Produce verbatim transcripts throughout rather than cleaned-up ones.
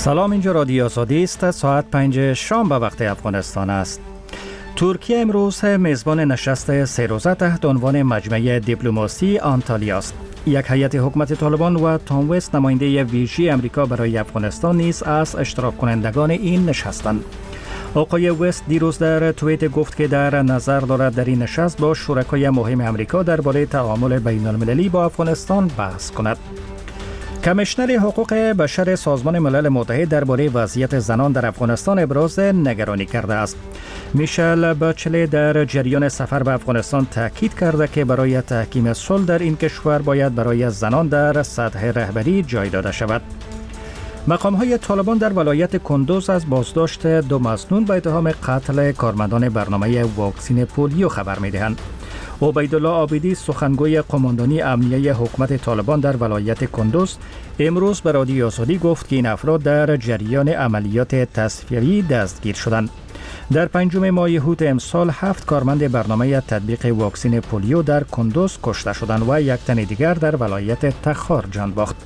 سلام، اینجا رادیو آزادی است. ساعت پنج شام به وقت افغانستان است. ترکیه امروز میزبان نشست سه روزه تحت عنوان مجمع دیپلماسی آنتالیا است. یک هیئت حکومت طالبان و تام وست نماینده ویژه امریکا برای افغانستان نیز از اشتراک کنندگان این نشستند. آقای وست دیروز در توییت گفت که در نظر دارد در این نشست با شرکای مهم امریکا درباره تعامل بین المللی با افغانستان بحث کند. کمیشنر حقوق بشر سازمان ملل متحد درباره وضعیت زنان در افغانستان ابراز نگرانی کرده است. میشل باچله در جریان سفر به افغانستان تاکید کرده که برای تحکیم صلح در این کشور باید برای زنان در سطح رهبری جای داده شود. مقام‌های طالبان در ولایت کندوز از بازداشت دو مسنون به اتهام قتل کارمندان برنامه واکسین پولیو خبر می‌دهند. عبیدالله عابدی سخنگوی قماندانی امنیه حکومت طالبان در ولایت کندوز امروز به رادیو آزادی گفت که این افراد در جریان عملیات تصفیه‌ای دستگیر شدند. در پنجم ماه اوت امسال هفت کارمند برنامه تطبیق واکسین پولیو در کندوز کشته شدند و یک تن دیگر در ولایت تخار جان باخت.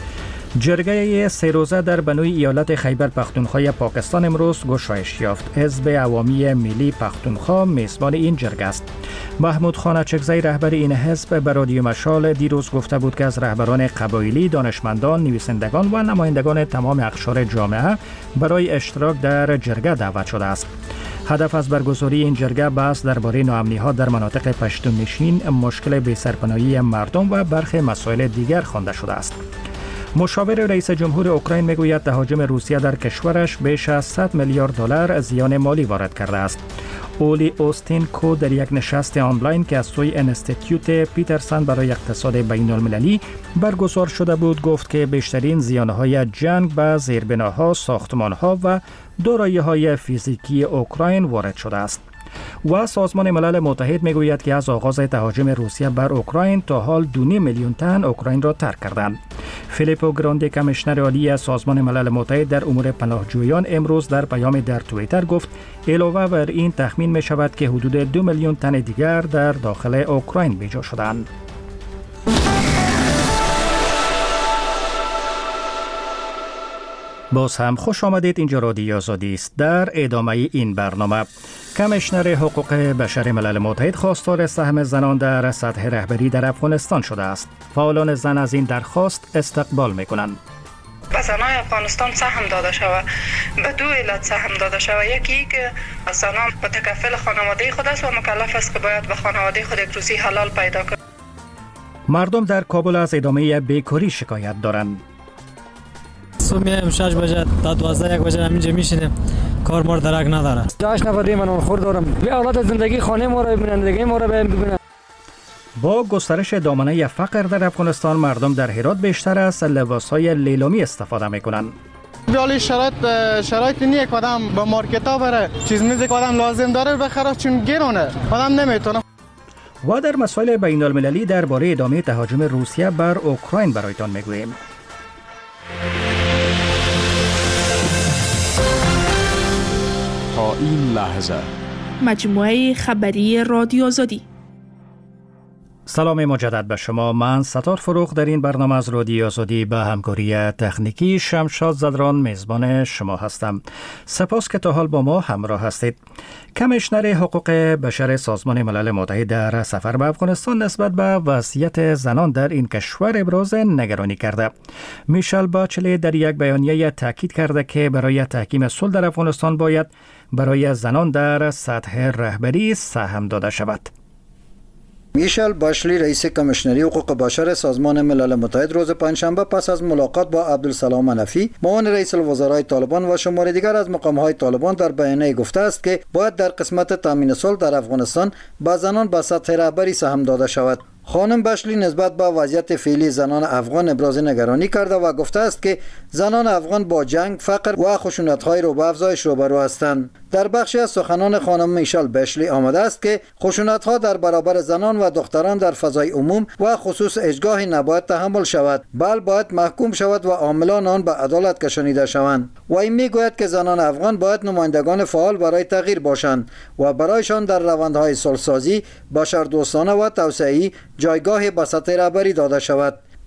جرگه سه روزه در بنوی ایالت خیبر پختونخوا پاکستان امروز گشایش یافت. حزب عوامی ملی پختونخوا میزبان این جرگه است. محمود خان اچکزی رهبر این حزب به رادیو مشال دیروز گفته بود که از رهبران قبایلی، دانشمندان، نویسندگان و نمایندگان تمام اقشار جامعه برای اشتراک در جرگه دعوت شده است. هدف از برگزاری این جرگه بحث درباره ناامنی‌ها در مناطق پشتوننشین، مشکل بی‌سرپناهی مردم و برخی مسائل دیگر خوانده شده است. مشاور رئیس جمهور اوکراین میگوید تهاجم روسیه در کشورش بیش از صد میلیارد دلار زیان مالی وارد کرده است. اولی اوستینکو در یک نشست آنلاین که از سوی انستیتیوت پیترسن برای اقتصاد بین المللی برگزار شده بود گفت که بیشترین زیانهای جنگ به زیربناها، ساختمانها و دارایی‌های فیزیکی اوکراین وارد شده است. و سازمان ملل متحد میگوید که از آغاز تهاجم روسیه بر اوکراین تا حال دو و نیم میلیون تن اوکراین را ترک کردند. فیلیپو گراندی کمیشنر عالی سازمان ملل متحد در امور پناهجویان امروز در پیام در توییتر گفت علاوه بر این تخمین می شود که حدود دو میلیون تن دیگر در داخل اوکراین بیجا شدند. باز هم خوش آمدید. اینجا رادیو آزادی است. در ادامه این برنامه کمیشنر حقوق بشر ملل متحد خواستار سهم زنان در سطح رهبری در افغانستان شده است. فعالان زن از این درخواست استقبال می‌کنند. به زنان افغانستان سهم داده شود. به دو علت سهم داده شود. یکی که زنان متکفل خانواده خود است و مکلف است که باید به خانواده خود یک روزی حلال پیدا کند. مردم در کابل از ادامه بیکاری شکایت دارند. صبح میایم شش بجه تا دوازده یک بجه همینجا میشینیم، کار مار درک نداره. هشت نفر من خور دارم. به اولاد زندگی خانه ما را ببینن، زندگی ما را ببینن. با گسترش دامنه فقر در افغانستان مردم در هرات بیشتر از لباس‌های لیلامی استفاده می‌کنند. بیالی شرایط شرایط نیه که آدم به مارکت‌ها بره چیز میزی که آدم لازم داره بخره چون گرونه آدم نمیتونه. و در مسائل بین المللی درباره ادامه تهاجم روسیه بر اوکراین برایتان میگوییم. تا این لحظه مجموعه خبری رادیو آزادی. سلام مجدد به شما. من ستار فروغ در این برنامه از رادیو آزادی به همکاری تکنیکی شمشاد زدران میزبان شما هستم. سپاس که تا حال با ما همراه هستید. کمیشنر حقوق بشر سازمان ملل متحد در سفر به افغانستان نسبت به وضعیت زنان در این کشور ابراز نگرانی کرده. میشل باچله در یک بیانیه تاکید کرده که برای تحکیم صلح در افغانستان باید برای زنان در سطح رهبری سهم داده شود. میشل باشلی رئیس کمیشنری حقوق بشر سازمان ملل متحد روز پنجشنبه پس از ملاقات با عبدالسلام منفی معاون رئیس الوزرای طالبان و شمار دیگر از مقام‌های طالبان در بیانیه گفته است که باید در قسمت تامین صلح در افغانستان به زنان به سطح رهبری سهم داده شود. خانم باشلی نسبت به وضعیت فعلی زنان افغان ابراز نگرانی کرده و گفته است که زنان افغان با جنگ، فقر و خشونت‌های رو به افزایش روبرو هستند. در بخشی از سخنان خانم میشل باشلی آمده است که خشونت‌ها در برابر زنان و دختران در فضای عموم و خصوص اجگاه نباید تحمل شود، بل باید محکوم شود و عاملان آن به عدالت کشانیده شوند. و این میگوید که زنان افغان باید نمایندگان فعال برای تغییر باشند و برایشان در روندهای صلح‌سازی، بشردوستانه و توسعه‌ای جایگاه به سطح رهبری داده شود.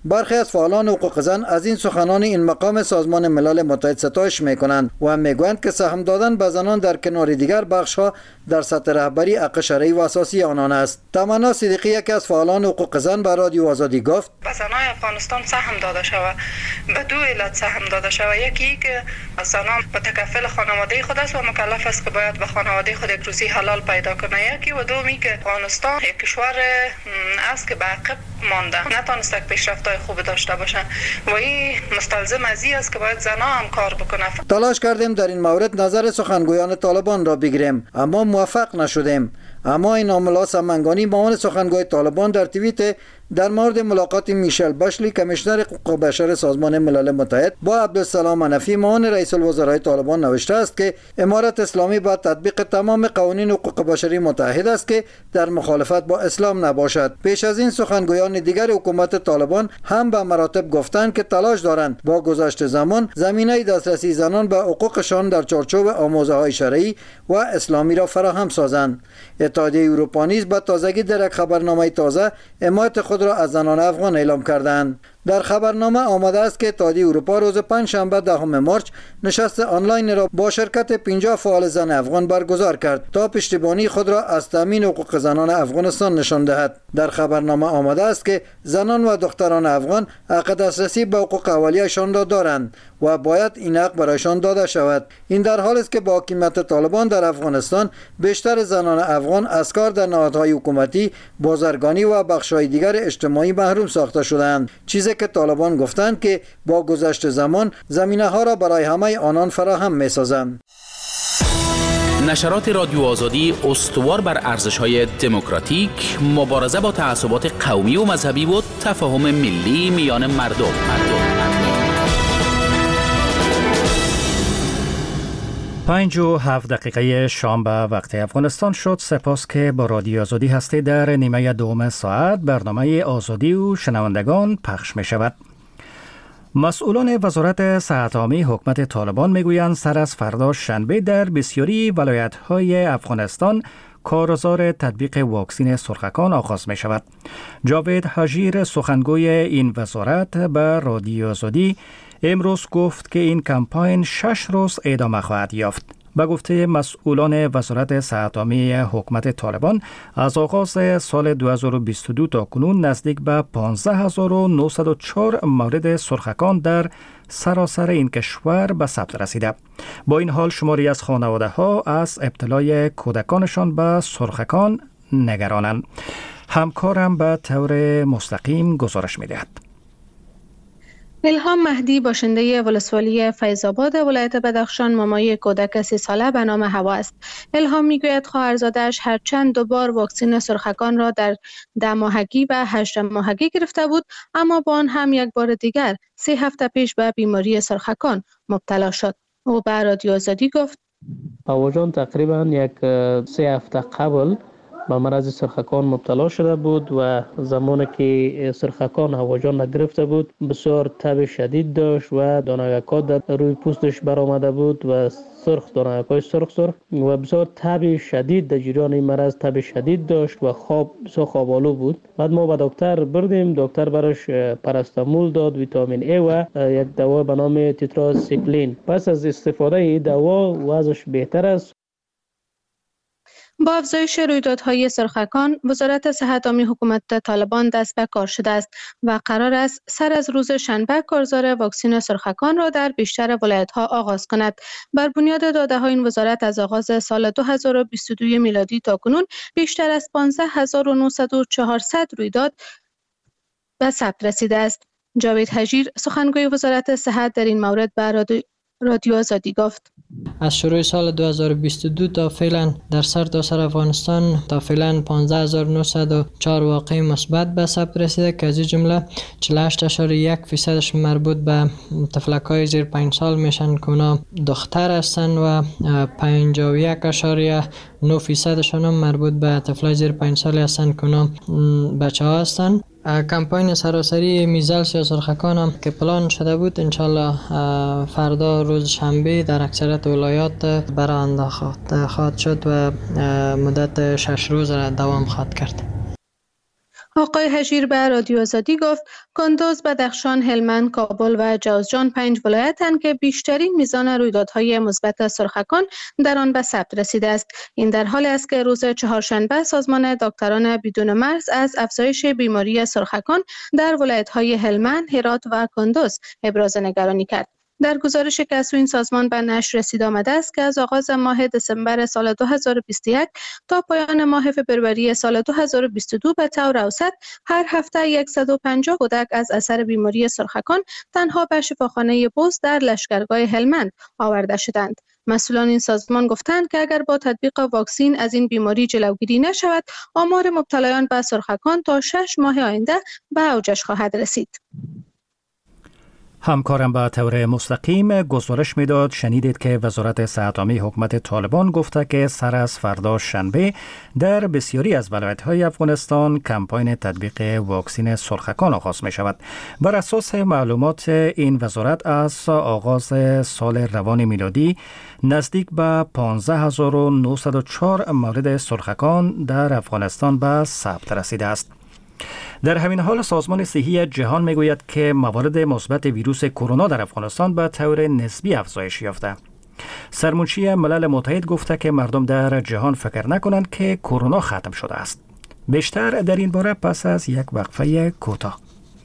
برخی از فعالان حقوق زن از این سخنان این مقام سازمان ملل متحد ستایش میکنند و میگویند که سهم دادن به زنان در کنار دیگر بخش‌ها در سطح رهبری حق شرعی و اساسی آنان است. تمنا صدیقی یکی از فعالان حقوق زن به رادیو آزادی گفت: به زنان افغانستان سهم داده شود. به دو علت سهم داده شود. یکی که زنان متکفل خانواده خود است و مکلف است که باید به خانواده خود یک روزی حلال پیدا کنه. یکی و دومی که افغانستان یک کشور است که به عقب مانده، نتونسته پیشرفت‌های خوب داشته باشند و این مستلزم از این است که باید زنان هم کار بکنه. تلاش کردیم در این مورد نظر سخنگویان طالبان را بگیریم اما موفق نشدیم. اما این عاملا سمنگانی معاون سخنگوی طالبان در توییت در مورد ملاقات میشل باشلی کمیشنر حقوق بشر سازمان ملل متحد با عبدالسلام حنفی معاون رئیس الوزرای طالبان نوشته است که امارت اسلامی با تطبیق تمام قوانین حقوق بشری متحد است که در مخالفت با اسلام نباشد. پیش از این سخنگویان دیگر حکومت طالبان هم به مراتب گفتند که تلاش دارند با گذشت زمان زمینه دسترسی زنان به حقوقشان در چارچوب آموزه‌های شرعی و اسلامی را فراهم سازند. اتحادیه اروپا نیز به تازگی در یک خبرنامه تازه حمایت خود را از زنان افغان اعلام کردند. در خبرنامه آمده است که اتحادیه اروپا روز پنجشنبه دهم مارچ نشست آنلاین را با شرکت پنجاه فعال زن افغان برگزار کرد تا پشتیبانی خود را از تامین حقوق زنان افغانستان نشان دهد. در خبرنامه آمده است که زنان و دختران افغان حق دسترسی به حقوق اولیه‌شان را دارند و باید این حق برایشان داده شود. این در حالی است که با حکومت طالبان در افغانستان بیشتر زنان افغان از کار در نهادهای حکومتی، بازرگانی و بخش‌های دیگر اجتماعی محروم ساخته شدند، چیزی که طالبان گفتند که با گذشت زمان زمینه ها را برای همه آنان فراهم می سازند. نشرات رادیو آزادی استوار بر ارزش‌های دموکراتیک، مبارزه با تعصبات قومی و مذهبی و تفاهم ملی میان مردم. پنج و هفت دقیقه شام به وقت افغانستان شد. سپاس که با رادیو آزادی هستید. در نیمه دوم ساعت برنامه آزادی و شنوندگان پخش می شود. مسئولان وزارت صحت عامه حکومت طالبان میگویند سر از فردا شنبه در بسیاری ولایت‌های افغانستان کارزار تطبیق واکسین سرخکان آغاز می شود. جاوید حجیر سخنگوی این وزارت به رادیو آزادی امروز گفت که این کمپاین شش روز ادامه خواهد یافت. به گفته مسئولان وزارت صحت عامه حکومت طالبان از آغاز سال دو هزار و بیست و دو تا کنون نزدیک به پانزده هزار و نهصد و چهار مورد سرخکان در سراسر این کشور به ثبت رسیده. با این حال شماری از خانواده ها از ابتلای کودکانشان به سرخکان نگرانند. همکارم به طور مستقیم گزارش می‌دهد. الهام مهدی باشنده ولسوالی فیض‌آباد ولایت بدخشان مامای کودک سی ساله به نام هوا است. الهام میگوید خواهرزاده‌اش هر چند دوبار واکسن سرخکان را در ده ماهگی و هشت ماهگی گرفته بود، اما با آن هم یک بار دیگر سه هفته پیش به بیماری سرخکان مبتلا شد. او به رادیو آزادی گفت: هواجان تقریبا یک سه هفته قبل به مرض سرخکان مبتلا شده بود و زمانی که سرخکان هواجان نگرفته بود بسیار تب شدید داشت و دانگک‌ها در روی پوستش برآمده بود و سرخ دانگک‌های سرخ سرخ و بسیار تب شدید در جریان این مرض تب شدید داشت و خواب بسیار خوابالو بود. بعد ما به دکتر بردیم، دکتر براش پاراستامول داد، ویتامین ای و یک دوا به نام تتراسیکلین. پس از استفاده این دوا وضعش بهتر است. با افزایش رویدادهای سرخکان، وزارت صحت عامه حکومت طالبان دست به کار شده است و قرار است سر از روز شنبه کارزار واکسن سرخکان را در بیشتر ولایت‌ها آغاز کند. بر بنیاد داده‌های این وزارت از آغاز سال دو هزار و بیست و دو میلادی تا کنون بیشتر از پانزده هزار و نهصد و چهارصد رویداد به ثبت رسیده است. جاوید حجیر سخنگوی وزارت صحت در این مورد به رادیو آزادی گفت: از شروع سال دو هزار و بیست و دو تا فعلا در سرتاسر افغانستان تا فعلا پانزده هزار و نهصد و چهار واقعه مثبت به ثبت رسیده که از این جمله چهل و هشت اشاره یک فیصدش مربوط به طفلک‌های زیر پنج سال میشن که اونا دختر هستند و پنجاه و یک اشاره نه فیصدشون هم مربوط به طفلای زیر پنج سال هستند که اونا بچه‌ها هستند. کمپاین سراسری میزلس یا سرخکان هم که پلان شده بود انشالله فردا روز شنبه در اکثریت ولایات برآورده خواهد شد و مدت شش روز را دوام خواهد کرد. آقای هژیر به رادیو آزادی گفت کندوز، بدخشان، هلمند، کابل و جوزجان پنج ولایتند که بیشترین میزان رویدادهای مثبت سرخکان در آن به ثبت رسیده است. این در حالی است که روز چهارشنبه سازمان دکتران بدون مرز از افزایش بیماری سرخکان در ولایت‌های هلمند، هرات و کندوز ابراز نگرانی کرد. در گزارشی که از این سازمان به نشر رسید آمده است که از آغاز ماه دسامبر سال دو هزار و بیست و یک تا پایان ماه فوریه سال دو هزار و بیست و دو به طور اوسط هر هفته صد و پنجاه کودک از اثر بیماری سرخکان تنها به شفاخانه بوز در لشکرگاه هلمند آورده شدند. مسئولان این سازمان گفتند که اگر با تطبیق واکسن از این بیماری جلوگیری نشود، آمار مبتلایان به سرخکان تا شش ماه آینده به اوجش خواهد رسید. همکارم به طور مستقیم گزارش میداد شنیدید که وزارت صحت عامه حکومت طالبان گفته که سر از فردا شنبه در بسیاری از ولایت‌های افغانستان کمپاین تطبیق واکسن سرخکان آغاز می شود. بر اساس معلومات این وزارت از آغاز سال روان میلادی نزدیک به پانزده هزار و نهصد و چهار مورد سرخکان در افغانستان به ثبت رسیده است. در همین حال سازمان صحی جهان میگوید که موارد مثبت ویروس کرونا در افغانستان به طور نسبی افزایش یافته. سرمنشی ملل متحد گفته که مردم در جهان فکر نکنند که کرونا ختم شده است. بیشتر در این باره پس از یک وقفه کوتاه.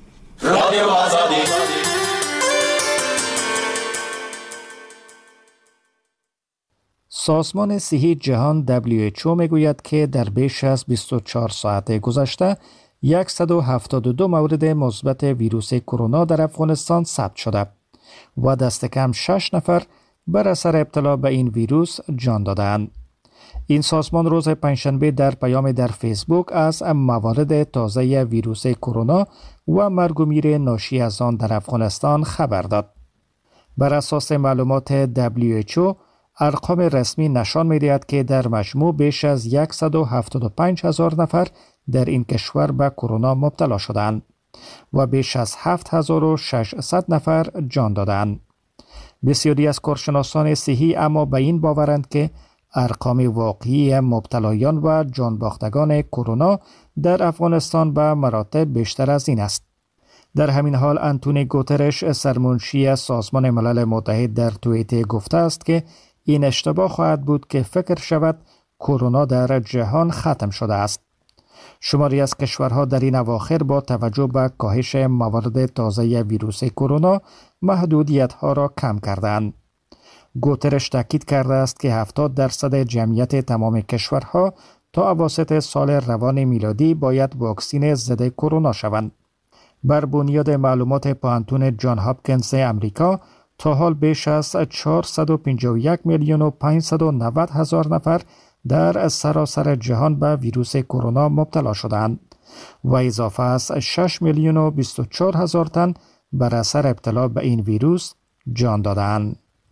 سازمان صحی جهان دبلیو اچ او میگوید که در بیش از بیست و چهار ساعت گذشته صد و هفتاد و دو مورد مثبت ویروس کرونا در افغانستان ثبت شده و دست کم شش نفر بر اثر ابتلا به این ویروس جان دادند. این سازمان روز پنجشنبه در پیام در فیسبوک از موارد تازه ویروس کرونا و مرگ و میر ناشی از آن در افغانستان خبر داد. بر اساس معلومات دبلیو اچ او ارقام رسمی نشان می‌دهد که در مجموع بیش از صد و هفتاد و پنج هزار نفر در این کشور به کرونا مبتلا شدند و بیش از هفت هزار و ششصد نفر جان دادند. بسیاری از کارشناسان صحی اما به این باورند که ارقام واقعی مبتلایان و جان باختگان کرونا در افغانستان به مراتب بیشتر از این است. در همین حال انتونی گوترش سرمنشی سازمان ملل متحد در توییت گفته است که این اشتباه خواهد بود که فکر شود کرونا در جهان ختم شده است. شماری از کشورها در این اواخر با توجه به کاهش موارد تازه ویروس کرونا محدودیت‌ها را کم کردند. گوترش تاکید کرده است که هفتاد درصد جمعیت تمام کشورها تا اواسط سال روان میلادی باید واکسن ضد کرونا شوند. بر بنیاد معلومات پانتون جان هاپکینز امریکا تا حال بیش از چهارصد و پنجاه و یک میلیون و پانصد و نود هزار نفر در سراسر جهان به ویروس کرونا مبتلا شدند و اضافه از شش میلیون و بیست و چهار هزار تن بر اثر ابتلا به این ویروس جان دادند.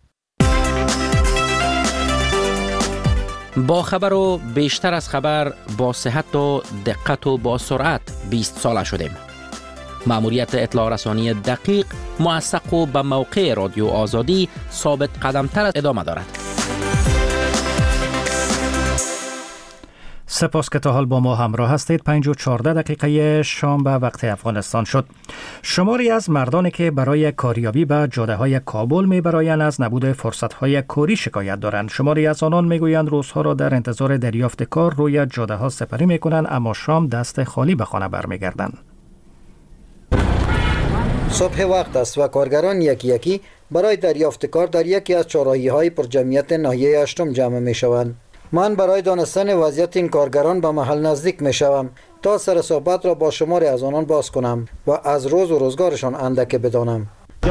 با خبر و بیشتر از خبر با صحت و دقت و با سرعت بیست ساله شدیم. مأموریت اطلاع رسانی دقیق، موثق و به موقع رادیو آزادی ثابت قدمتر ادامه دارد. سپاس که تا حال با ما همراه هستید. پنج و چهارده دقیقه شام به وقت افغانستان شد. شماری از مردانی که برای کاریابی به جاده های کابل می برایند از نبود فرصت های کاری شکایت دارند. شماری از آنان می گویند روزها را در انتظار دریافت کار روی جاده ها سپری می کنند اما شام دست خالی به خانه برمی گردند. صبح وقت است و کارگران یکی یکی برای دریافت کار در یکی از چهارراهی های پر جمعیت ناحیه هشتم جمع می شوند. من برای دانستن وضعیت این کارگران به محل نزدیک می شوم تا سر صحبت را با شماری از آنان باز کنم و از روز و روزگارشان اندک بدانم.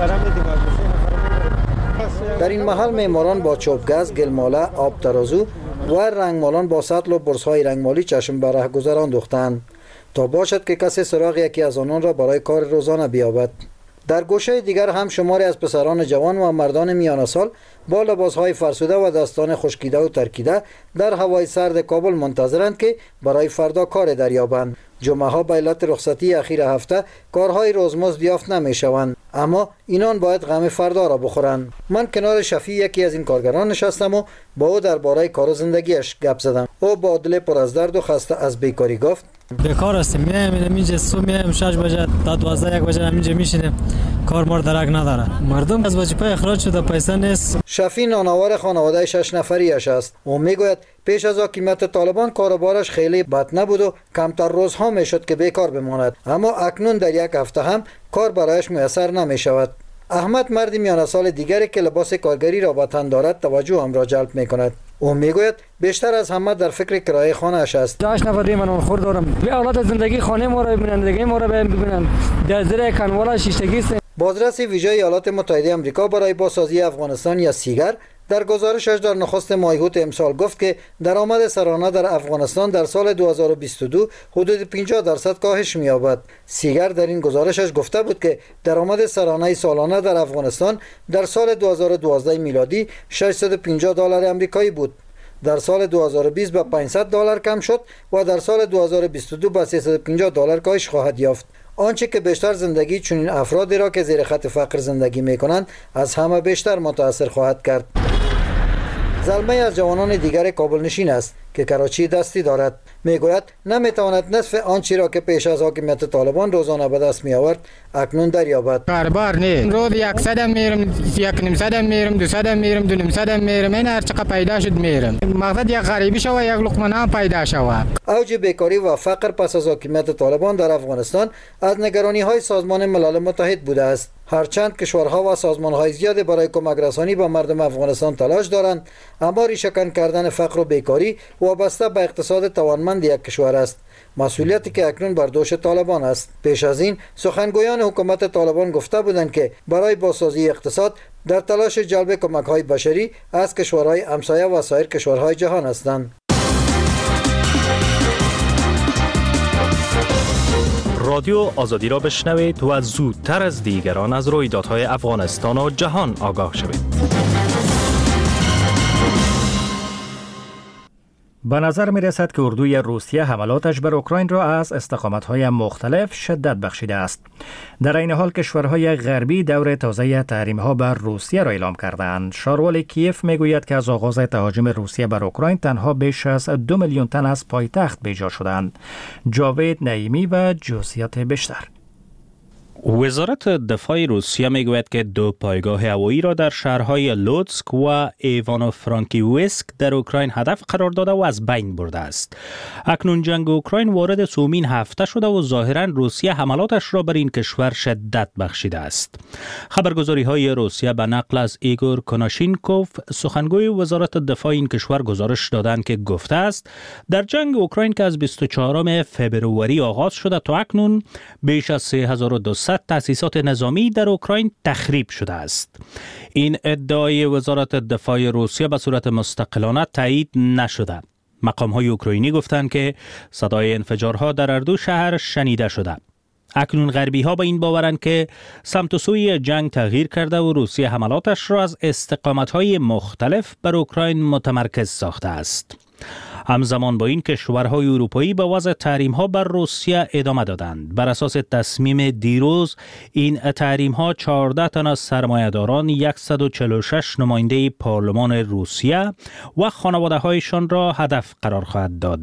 در این محل معماران با چوبگز، گلماله، آب ترازو و رنگمالان با سطل و برس‌های رنگمالی چشم به رهگذر انداختند تا باشد که کسی سراغ یکی از آنان را برای کار روزانه بیابد. در گوشه دیگر هم شماری از پسران جوان و مردان میانه سال با لباسهای فرسوده و دستان خشکیده و ترکیده در هوای سرد کابل منتظرند که برای فردا کار دریابند. جمعه ها به علت رخصتی اخیر هفته کارهای روزمزد یافت نمی شوند، اما اینان باید غم فردا را بخورند. من کنار شفیع یکی از این کارگران نشستم و با او درباره کار و زندگیش گپ زدم. او با دل پر از درد و خسته از بیکاری گفت: بیکار هستیم، میایم اینجا صبح میایم شش بجه تا دوازده یک بجه اینجا میشینیم، کار مار درک نداره. مردم از وظیفه اخراج شده، پیسه نیست. شفی نانآور خانواده شش نفریش است. او میگوید پیش از حاکمیت طالبان کاروبارش خیلی بد نبود و کمتر روزها میشد که بیکار بماند، اما اکنون در یک هفته هم کار برایش میسر نمیشود. احمد مردی میانه سال دیگری که لباس کارگری را با تن دارد توجه هم را جلب میکند. او میگوید بیشتر از همه در فکر کرایه خانه اش است. داش نفر من خور دارم. بی اولاد زندگی خانه ما را ببینن، زندگی ما را ببینن. در زیر کنوالا شیشتگی است. بازرس ویژه ایالات متحده آمریکا برای بازسازی افغانستان یا سیگر در گزارشش در نخست مایهوت امسال گفت که درآمد سرانه در افغانستان در سال دو هزار و بیست و دو حدود پنجاه درصد کاهش می‌یابد. سیگر در این گزارشش گفته بود که درآمد سرانه سالانه در افغانستان در سال دو هزار و دوازده میلادی ششصد و پنجاه دلار آمریکایی بود. در سال دو هزار و بیست به پانصد دلار کم شد و در سال دو هزار و بیست و دو به سیصد و پنجاه دلار کاهش خواهد یافت. آنچه که بیشتر زندگی چنین افرادی را که زیر خط فقر زندگی می‌کنند از همه بیشتر متاثر خواهد کرد. زلمه از جوانان دیگر کابل نشین است که کراچی دستی دارد. میگوید نمیتواند نصف آنچه را که پیش از حاکمیت طالبان روزانه به دست می آورد اکنون دریابد. کاربار نه، روز صد میرم، یک نیم صد میرم، دو صد میرم، دو نیم صد میرم، این هر چقدر پیدا شد میرم. مقصد یک غریبی شوه، یک لقمه نان پیدا شوه. اوج بیکاری و فقر پس از حاکمیت طالبان در افغانستان از نگرانی های سازمان ملل متحد بوده است. هرچند کشورها و سازمان های زیادی برای کمک رسانی به مردم افغانستان تلاش دارند، اما ریشه‌کن کردن فقر و بیکاری وابسته به اقتصاد توانمند یک کشور است، مسئولیتی که اکنون بر دوش طالبان است. پیش از این سخنگویان حکومت طالبان گفته بودند که برای بازسازی اقتصاد در تلاش جلب کمک‌های بشری از کشورهای همسایه و سایر کشورهای جهان هستند. رادیو آزادی را بشنوید و زودتر از دیگران از رویدادهای افغانستان و جهان آگاه شوید. به نظر می رسد که اردوی روسیه حملاتش بر اوکراین را از استقامت‌های مختلف شدت بخشیده است. در این حال کشورهای غربی دور تازه تحریم‌ها بر روسیه را اعلام کردند. شاروال کیف میگوید که از آغاز تهاجم روسیه بر اوکراین تنها بیش از دو میلیون تن از پایتخت بیجا شدند. جاوید نعیمی و جزئیات بیشتر. وزارت دفاع روسیه میگوید که دو پایگاه هوایی را در شهرهای لوتسک و ایوانو فرانکیوسک در اوکراین هدف قرار داده و از بین برده است. اکنون جنگ اوکراین وارد سومین هفته شده و ظاهرا روسیه حملاتش را بر این کشور شدت بخشیده است. خبرگزاری های روسیه به نقل از ایگور کناشینکوف سخنگوی وزارت دفاع این کشور گزارش دادند که گفته است در جنگ اوکراین که از بیست و چهارم فوریه آغاز شده تا اکنون بیش از سه هزار و دویست تأسیسات نظامی در اوکراین تخریب شده است. این ادعای وزارت دفاع روسیه به صورت مستقلانه تایید نشده. مقام‌های اوکراینی گفتند که صدای انفجارها در هر دو شهر شنیده شده. اکنون غربی‌ها به این باورند که سمت و سوی جنگ تغییر کرده و روسیه حملاتش را از استقامت‌های مختلف بر اوکراین متمرکز ساخته است. همزمان با این کشورهای اروپایی به وضع تحریم‌ها بر روسیه ادامه دادند. بر اساس تصمیم دیروز این تحریم‌ها چهارده تن از سرمایه‌داران، صد و چهل و شش نماینده پارلمان روسیه و خانواده‌هایشان را هدف قرار خواهد داد.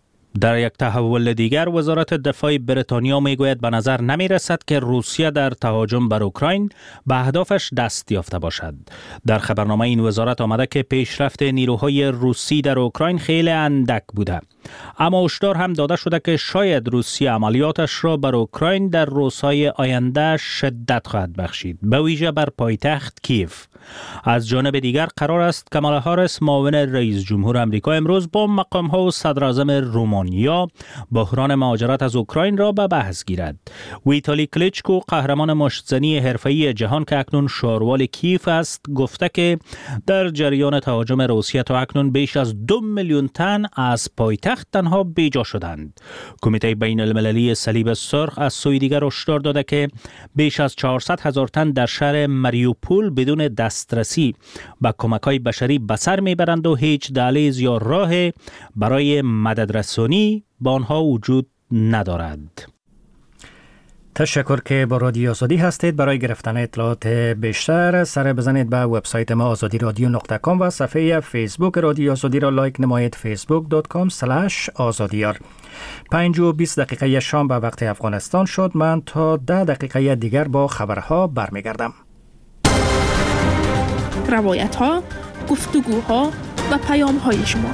در یک تحول دیگر وزارت دفاع بریتانیا میگوید به نظر نمی رسد که روسیه در تهاجم بر اوکراین به اهدافش دست یافته باشد. در خبرنامه این وزارت آمده که پیشرفت نیروهای روسی در اوکراین خیلی اندک بوده، اما هشدار هم داده شده که شاید روسیه عملیاتش را بر اوکراین در روزهای آینده شدت خواهد بخشید، به ویژه بر پایتخت کیف. از جانب دیگر قرار است کامالا هاریس معاون رئیس جمهور آمریکا امروز با مقام‌ها و صدر اعظم رومانیا بحران مهاجرت از اوکراین را به بحث گیرد. ویتالی کلیچکو قهرمان مشت‌زنی حرفه‌ای جهان که اکنون شاروال کیف است گفته که در جریان تهاجم روسیه تا اکنون بیش از دو میلیون تن از پایتخت تنها بیجا شدند. کمیته بین المللی صلیب سرخ از سوی دیگر هشدار داده که بیش از چهارصد هزار تن در شهر ماریوپول بدون دسترسی به کمک‌های بشری به سر میبرند و هیچ دهلیز یا راه برای مدد رسانی به آنها وجود ندارد. تشکر که با رادیو آزادی هستید. برای گرفتن اطلاعات بیشتر سر بزنید به وبسایت ما آزادی رادیو نقطه کام و صفحه فیسبوک رادیو آزادی را لایک نمایید فیسبوک دات کام اسلش آزادیار. پنج و بیست دقیقه شام به وقت افغانستان شد. من تا ده دقیقه دیگر با خبرها برمیگردم. روایت ها، گفتگوها و پیام های شما.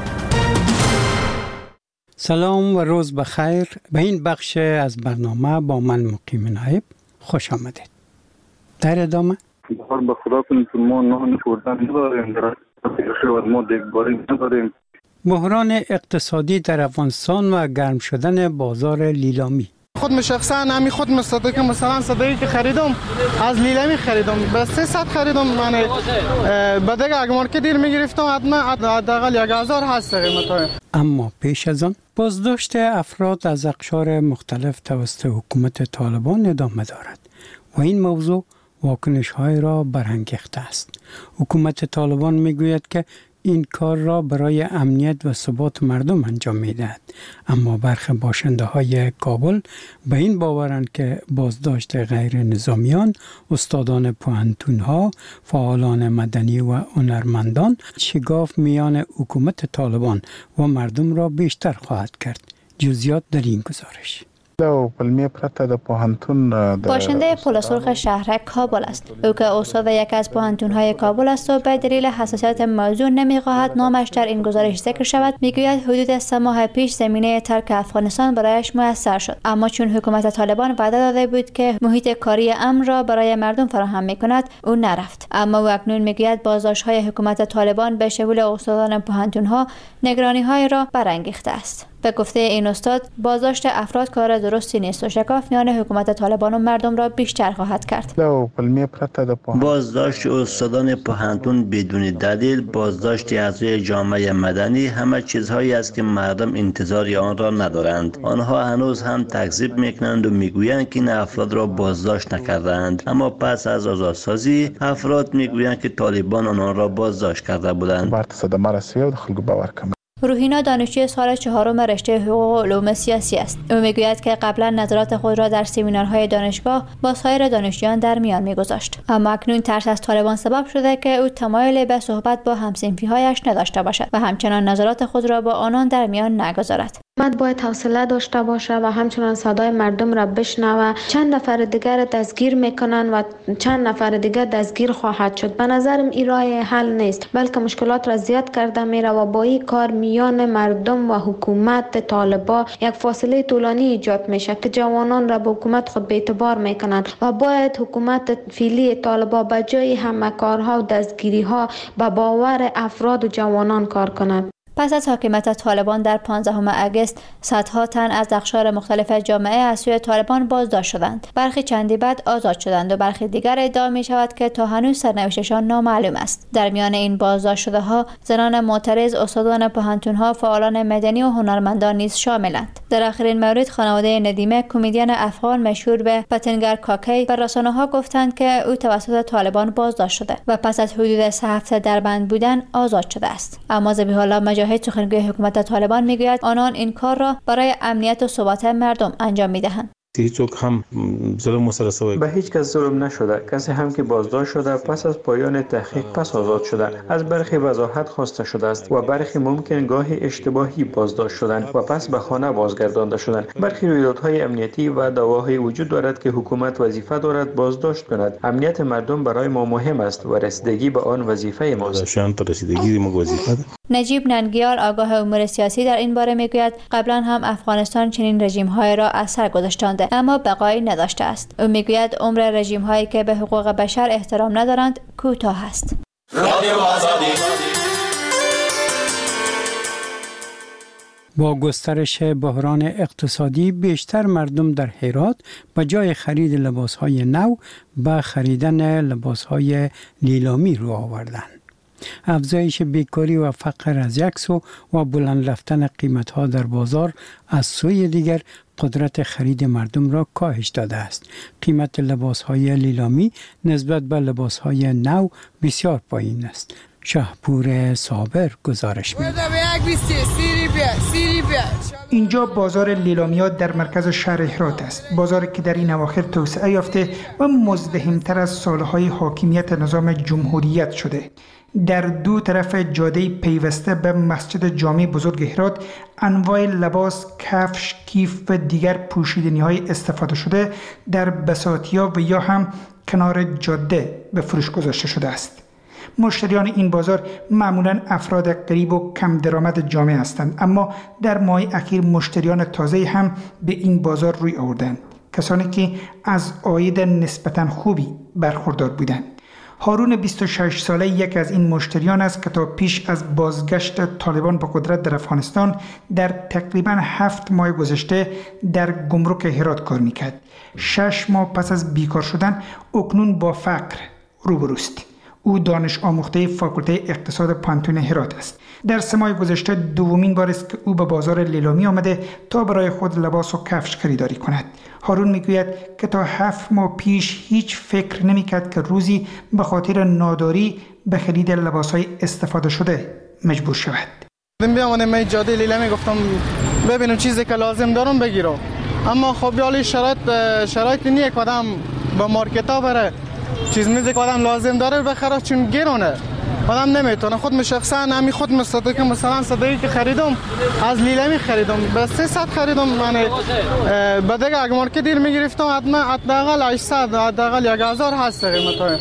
سلام و روز بخیر. به این بخش از برنامه با من مقیم نایب خوش آمدید. در ادامه بخار به خدا کنید که ما نان خوردن نداریم، در خیلی ما دیگباری نداریم. بحران اقتصادی در افغانستان و گرم شدن بازار لیلامی. خود شخصا همی خود مصدقه مثلا صدقی که خریدم از لیلامی خریدم به سیصد خریدم. من به دیگه اگه مارکت دیر میگرفتم حتما حداقل یک هزار هست قیمت. اما پیش از آن بازداشت افراد از اقشار مختلف توسط حکومت طالبان ادامه دارد و این موضوع واکنش های را برانگیخته است. حکومت طالبان میگوید که این کار را برای امنیت و ثبات مردم انجام می‌دهد، اما برخی باشنده های کابل به این باورند که بازداشت غیر نظامیان، استادان پوهنتون‌ها، فعالان مدنی و هنرمندان شگاف میان حکومت طالبان و مردم را بیشتر خواهد کرد. جزئیات در این گزارش. باشنده پل سرخ شهرک کابل است. او که استاد یک از پوهنتون‌های کابل است و به دلیل حساسیت موضوع نمی‌خواهد نامش در این گزارش ذکر شود، میگوید حدود سه ماه پیش زمینه ترک افغانستان برایش میسر شد، اما چون حکومت طالبان وعده داده بود که محیط کاری امن را برای مردم فراهم می‌کند، او نرفت. اما او اکنون میگوید بازداشت‌های حکومت طالبان به شمول استادان پوهنتون‌ها نگرانی‌های را برانگیخته است. به گفته این استاد، بازداشت افراد کار درستی نیست و شکاف میان حکومت طالبان و مردم را بیشتر خواهد کرد. بازداشت استادان پوهنتون بدون دلیل، بازداشت اعضای جامعه مدنی، همه چیزهایی است که مردم انتظار آن را ندارند. آنها هنوز هم تکذیب میکنند و میگویند که این افراد را بازداشت نکردند، اما پس از آزادسازی افراد میگویند که طالبان آنها را بازداشت کرده بودند. روحینا دانشجوی سال چهارم رشته حقوق و علوم سیاسی است. او میگوید که قبلا نظرات خود را در سمینارهای دانشگاه با سایر دانشجویان در میان میگذاشت، اما اکنون ترس از طالبان سبب شده که او تمایل به صحبت با هم‌صنفی‌هایش نداشته باشد و همچنان نظرات خود را با آنان در میان نگذارد. حکومت باید حوصله داشته باشه و همچنان صدای مردم را بشنوه. چند نفر دیگر دستگیر میکنن و چند نفر دیگر دستگیر خواهد شد. به نظرم این راه حل نیست، بلکه مشکلات را زیاد کرده میره و با این کار میان مردم و حکومت طالبان یک فاصله طولانی ایجاد میشه که جوانان را به حکومت خود به اعتبار میکنن و باید حکومت فعلی طالبان به جای همه کارها و دستگیری ها به باور افراد و جوانان کار کند. پس از حاکمیت طالبان در پانزدهم اگست صدها تن از اقشار مختلف جامعه از سوی طالبان بازداشت شدند. برخی چندی بعد آزاد شدند و برخی دیگر ادعا می شود که تا هنوز سرنوشتشان نامعلوم است. در میان این بازداشت شده ها زنان معترض، استادان پوهنتون‌ها، فعالان مدنی و هنرمندان نیز شاملند. در آخرین مورد خانواده ندیمه، کمدین افغان مشهور به پتنگر کاکی، به رسانه‌ها گفتند که او توسط طالبان بازداشت شده و پس از حدود سه هفته در بند بودن آزاد شده است. اما ذبیح الله مجاهد، سخنگوی حکومت طالبان، میگوید آنان این کار را برای امنیت و ثبات مردم انجام میدهند. هیچ هم ظلم مسلسل به هیچ کس ظلم نشده. کسی هم که بازداشت شده پس از پایان تحقیق پس آزاد شده. از برخی وضاحت خواسته شده است و برخی ممکن گاهی اشتباهی بازداشت شدند و پس به خانه بازگردانده شدند. برخی رویدادهای امنیتی و دعواهای وجود دارد که حکومت وظیفه دارد بازداشت کند. امنیت مردم برای ما مهم است و رسیدگی به آن وظیفه ماست. نجیب ننگیار، آگاه امور سیاسی، در این باره میگوید قبلا هم افغانستان چنین رژیم‌های را از سر گذاشتانده اما بقایی نداشته است. او میگوید عمر رژیم‌هایی که به حقوق بشر احترام ندارند کوتاه است. با گسترش بحران اقتصادی بیشتر مردم در هرات به جای خرید لباس‌های نو به خریدن لباس‌های نیلامی رو آوردند. افزایش بیکاری و فقر از یک سو و بلند رفتن قیمت‌ها در بازار از سوی دیگر قدرت خرید مردم را کاهش داده است. قیمت لباس‌های لیلامی نسبت به لباس‌های نو بسیار پایین است. شهپور صابر گزارش می‌دهد. اینجا بازار لیلامیات در مرکز شهر هرات است. بازاری که در این اواخر توسعه یافته و مزدحمتر از سالهای حاکمیت نظام جمهوریت شده. در دو طرف جاده پیوسته به مسجد جامع بزرگ هرات انواع لباس، کفش، کیف و دیگر پوشیدنی‌های استفاده شده در بساطیا و یا هم کنار جاده به فروش گذاشته شده است. مشتریان این بازار معمولاً افراد غریب و کم درآمد جامعه هستند، اما در ماه اخیر مشتریان تازه هم به این بازار روی آوردند، کسانی که از عاید نسبتاً خوبی برخوردار بودند. هارون بیست و شش ساله یک از این مشتریان است که تا پیش از بازگشت طالبان به قدرت در افغانستان در تقریباً هفت ماه گذشته در گمرک هرات کار میکرد. شش ماه پس از بیکار شدن اکنون با فقر روبروست. او دانش آموخته فاکولته اقتصاد پانتون هرات است. در سه ماه گذشته دومین بار است که او به بازار لیلامی آمده تا برای خود لباس و کفش خریداری کند. هارون میگوید که تا هفت ماه پیش هیچ فکر نمیکرد که روزی به خاطر ناداری به خرید لباسهای استفاده شده مجبور شود. بیامدم من جاده لیلامی گفتم ببینم چیزی که لازم دارم بگیرم، اما خب یالی شرایط شرایط نیه که آدم به مارکت ها بره چیز میزی که آدم لازم داره بخره، چون گرونه آدم نمیتونه. خود شخصا همی خود مصدقه مثلا صدقی که خریدم از لیلامی خریدم به سیصد خریدم، یعنی به دیگه اگه مارکت دیر میگرفتم حداقل هشتصد حداقل یک هزار هست قیمت.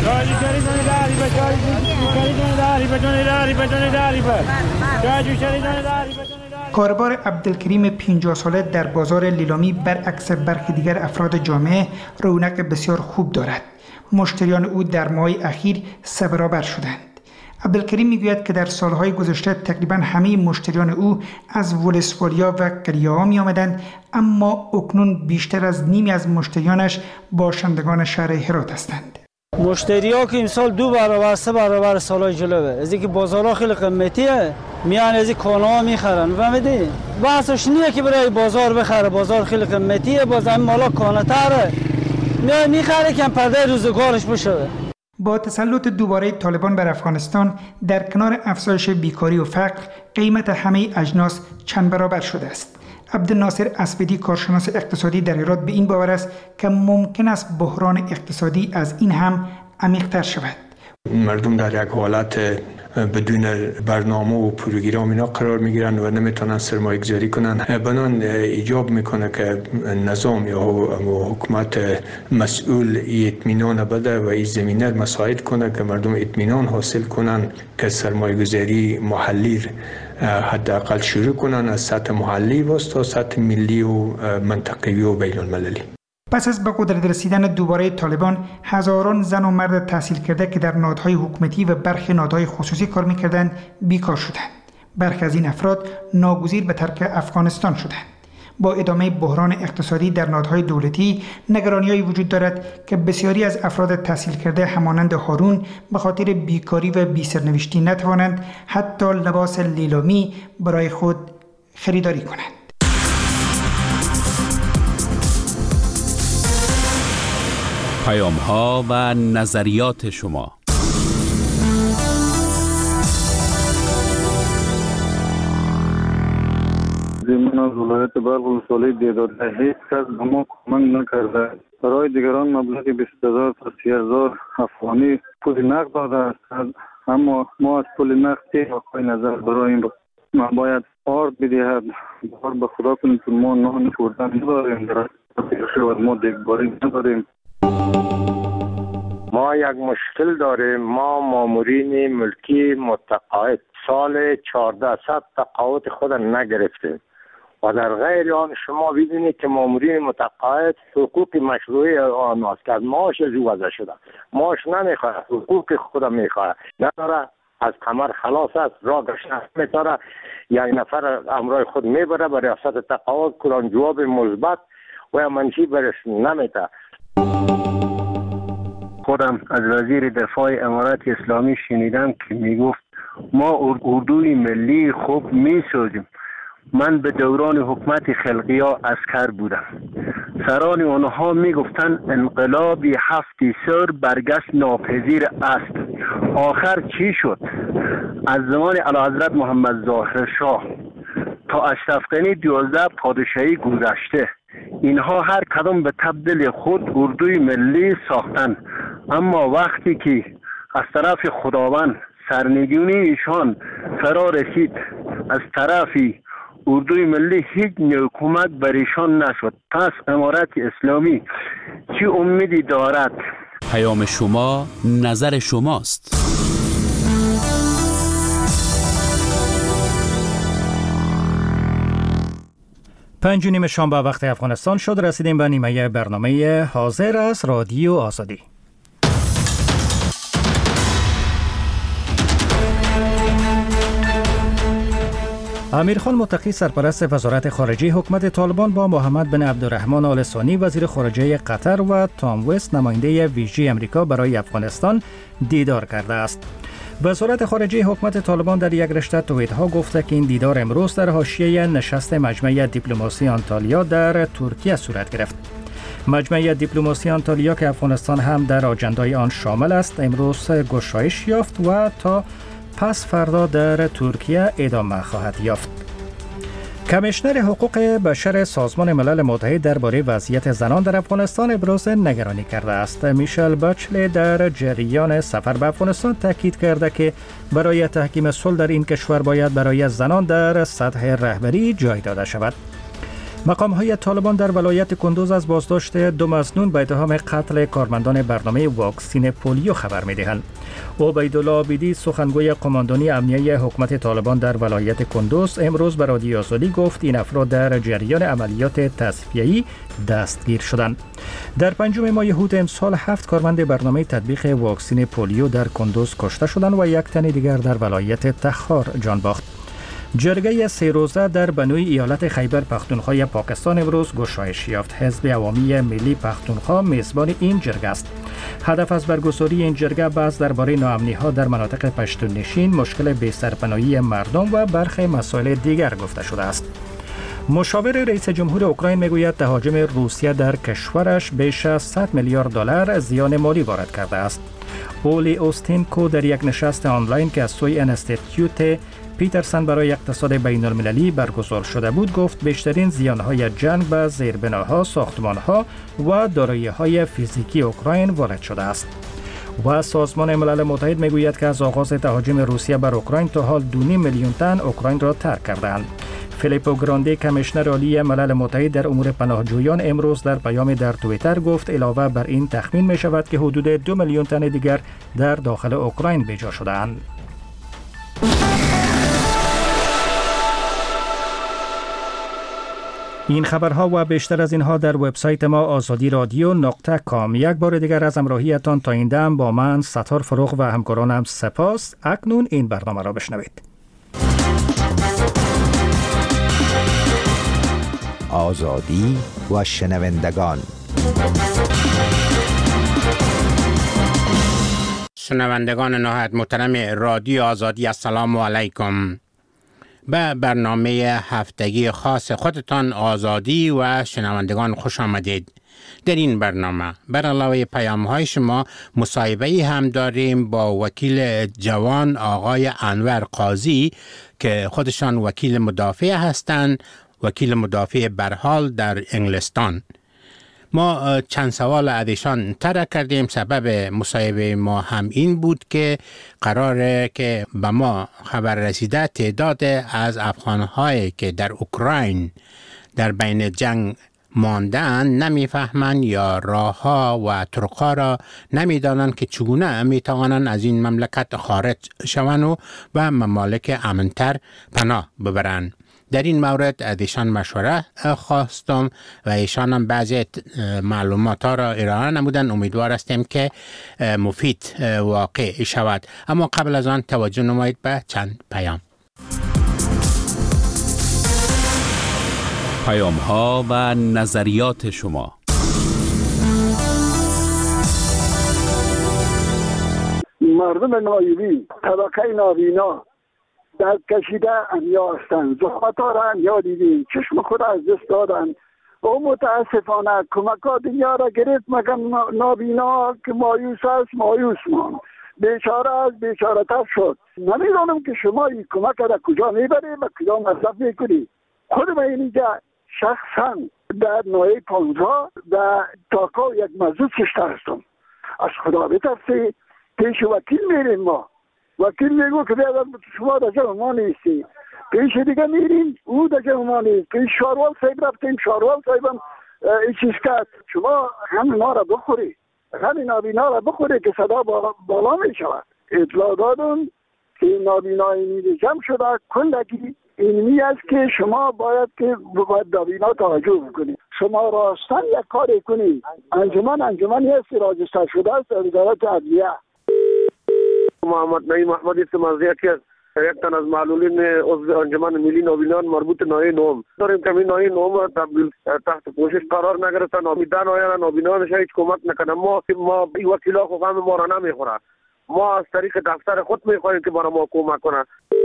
کاربار عبدالکریم پنجاه ساله در بازار لیلامی برعکس برخی دیگر افراد جامعه رونق بسیار خوب دارد. مشتریان او در ماه اخیر سه برابر شدند. عبدالکریم میگوید که در سالهای گذشته تقریبا همه مشتریان او از ولسوالیا و قریه‌ها می آمدند، اما اکنون بیشتر از نیمی از مشتریانش باشندگان شهر هرات هستند. مشتری ها که امسال دو برابر سه برابر سالهای جلوه، از اینکه بازارها خیلی قیمتیه میان از این کالا میخرن. فهمیدی؟ بحثش نیه که برای بازار بخره، بازار خیلی قیمتیه، باز این مالا کانتره میای میخره که پرده روزگارش بشه. با تسلط دوباره طالبان بر افغانستان در کنار افزایش بیکاری و فقر، قیمت همه اجناس چند برابر شده است. عبدالناصر اسودی کارشناس اقتصادی در هرات به این باور است که ممکن است بحران اقتصادی از این هم عمیق‌تر شود. مردم در یک حالت بدون برنامه و پروگرام اینا قرار میگیرن و نمیتونن سرمایه گذاری کنن. بنان ایجاب میکنه که نظام یا حکومت مسئول اطمینان بده و این زمینه مساعد کنه که مردم اطمینان حاصل کنن که سرمایه گذاری محلی حداقل شروع کنن، از سطح محلی و تا سطح ملی و منطقه‌ای و بین المللی. پس از به قدرت رسیدن دوباره طالبان، هزاران زن و مرد تحصیل کرده که در نهادهای حکومتی و برخی نهادهای خصوصی کار می‌کردند بیکار شدند. برخی از این افراد ناگزیر به ترک افغانستان شدند. با ادامه بحران اقتصادی در نهادهای دولتی، نگرانی‌هایی وجود دارد که بسیاری از افراد تحصیل کرده همانند هارون به خاطر بیکاری و بی‌سرنوشتی نتوانند حتی لباس لیلامی برای خود خریداری کنند. پیام ها و نظریات شما. من از ولایت بلخ ولسوالی دیدار هیچ کس به ما کمک نکرده. برای دیگران مبلغ بیست هزار تا سی هزار افغانی پول نقد داده است، اما ما از پول نقد واقعی نظر برای این ما باید آرد بدهد. بار به خدا کنید که ما نان خوردن نداریم، در شود ما دیگباری نداریم. ما یک مشکل داریم. ما مامورین ملکی متقاعد سال چهارده صد تقاعد خود نگرفتیم و در غیر آن شما ببینید که مامورین متقاعد حقوق مشروعی آنهاست که از معاش از او وضع شده. معاش نمیخواد، حقوق خود میخواد، نداره، از کمر خلاص است، راه گشته میتاره، یک نفر امرای خود میبره به ریاست تقاعد، کلان جواب مثبت و منفی برش نمیده. خودم از وزیر دفاع امارات اسلامی شنیدم که میگفت ما اردوی ملی خوب میسازیم. من به دوران حکومت خلقیا عسکر بودم. سران آنها میگفتن انقلابی هفت سر برگشت ناپذیر است. آخر چی شد؟ از زمان اعلیحضرت محمد ظاهر شاه تا اشرف غنی دوازده پادشاهی گذشته، اینها هر کدام به تبدیل خود اردوی ملی ساختن، اما وقتی که از طرف خداوند سرنگونی ایشان فرا رسید، از طرفی اردوی ملی هیچ حکومت بر ایشان نشد. پس امارت اسلامی چی امیدی دارد؟ پیام شما نظر شماست. پنج و نیم شام به وقت افغانستان شد. رسیدیم به نیمه برنامه حاضر است رادیو آزادی. امیرخان متقی سرپرست وزارت خارجه حکومت طالبان با محمد بن عبدالرحمن آل ثانی وزیر خارجه قطر و تام وست نماینده ویژه امریکا برای افغانستان دیدار کرده است. وزارت خارجه حکومت طالبان در یک رشته توییت‌ها گفته که این دیدار امروز در حاشیه نشست مجمع دیپلماسی آنتالیا در ترکیه صورت گرفت. مجمع دیپلماسی آنتالیا که افغانستان هم در آجندای آن شامل است، امروز گشایش یافت و تا پس فردا در ترکیه ادامه خواهد یافت. کمیشنر حقوق بشر سازمان ملل متحد درباره وضعیت زنان در افغانستان ابراز نگرانی کرده است. میشل بچلی در جریان سفر به افغانستان تاکید کرده که برای تحکیم صلح در این کشور باید برای زنان در سطح رهبری جای داده شود. مقام‌های طالبان در ولایت کندوز از بازداشت دو مظنون به اتهام قتل کارمندان برنامه واکسین پولیو خبر می‌دهند. عبیدالله عابدی سخنگوی قماندانی امنیه حکومت طالبان در ولایت کندوز امروز به رادیو آزادی گفت این افراد در جریان عملیات تصفیه‌ای دستگیر شدند. در پنجم ماه هوت امسال هفت کارمند برنامه تطبیق واکسین پولیو در کندوز کشته شدند و یک تن دیگر در ولایت تخار جان باخت. جرگه سه روزه در بنوی ایالت خیبر پختونخوا پاکستان امروز گشایش یافت. حزب عوامی ملی پختونخوا میزبان این جرگه است. هدف از برگزاری این جرگه بحث درباره ناامنی‌ها در مناطق پشتون نشین، مشکل بی‌سرپناهی مردم و برخی مسائل دیگر گفته شده است. مشاور رئیس جمهور اوکراین میگوید تهاجم روسیه در کشورش بیش از صد میلیارد دلار زیان مالی وارد کرده است. اولی اوستینکو در یک نشست آنلاین که از سوی انستیتیوت پیترسن برای اقتصاد بین المللی برگزار شده بود گفت بیشترین زیانهای جنگ به زیربناها، ساختمانها و دارایی‌های فیزیکی اوکراین وارد شده است. و سازمان ملل متحد میگوید که از آغاز تهاجم روسیه بر اوکراین تا حال دو و نیم میلیون تن اوکراین را ترک کردند. فیلیپو گراندی کمیشنر عالی ملل متحد در امور پناهجویان امروز در پیام در توییتر گفت علاوه بر این تخمین می شود که حدود دو میلیون تن دیگر در داخل اوکراین بجا شده‌اند. این خبرها و بیشتر از اینها در وبسایت ما آزادی رادیو نقطه کام. یک بار دیگر از همراهیتان تا این دم با من ستار فروغ و همکارانم سپاس. اکنون این برنامه را بشنوید. آزادی و شنوندگان. شنوندگان نهایت محترم رادیو آزادی، السلام علیکم. به برنامه هفتگی خاص خودتان آزادی و شنوندگان خوش آمدید. در این برنامه بر علاوه پیام های شما مصاحبه هم داریم با وکیل جوان آقای انور قاضی که خودشان وکیل مدافع هستند، وکیل مدافع برحال در انگلستان. ما چند سوال ازشان طرح کردیم. سبب مصاحبه ما هم این بود که قراره که به ما خبر رسیده تعداد از افغان‌هایی که در اوکراین در بین جنگ ماندن نمیفهمند یا راه‌ها و طرق‌ها را نمیدانند که چگونه میتوانند از این مملکت خارج شوند و به ممالک امن‌تر پناه ببرند. در این مورد از ایشان مشوره خواستم و ایشان هم بعضی معلومات ها را ارائه نمودن. امیدوار هستیم که مفید واقع شود. اما قبل از آن توجه نمایید به چند پیام. پیام ها و نظریات شما. مردم نایبی، طبقه نابینا درد کشیده انیا هستند. زحمت‌ها را انیا دیدیم، چشم خود از دست دادن و متاسفانه کمکات دنیا را گرفت مگر نابینا که مایوس است مایوس ماند، بیچاره است بیچاره تر شد. نمیدانم که شما این کمک را کجا میبرید و کجا مصرف میکنید. خود من اینجا شخصا در نوعی پانزا در تاکا یک موضوع کشتر هستم. از خدا بترسی پیش وکیل میریم ما. وکیل میگو که بیادر شما در جمع ما نیستی. پیش دیگه میریم او در جمع ما نیست. پیش شاروال صاحب رفتیم، شاروال صاحبم این چیز کرد. شما هم اینا را بخوری، همین نابینا را بخوری که صدا بالا, بالا می شود. اطلاع دادن که نابینای میده جمع شده کلگی اینمی است که شما باید که باید نابینا توجه بکنید. شما راستن یک کاری کنید. انجمن انجمنی است راجستر شده است در وزارت عدلیه. محمد نعیم محمدی سمازیه که یک تن از معلولین عضو انجمن ملی نابینان مربوط نوعی نوم داریم که این نوعی نوم تحت پوشش قرار نگرفتن. نابیدان آیان نابینانش هیچ کمک نکنه. ما ما این وکیلا خو غم ما را نمیخوره. ما از طریق دفتر خود میخواهیم که برای ما کمک کنه.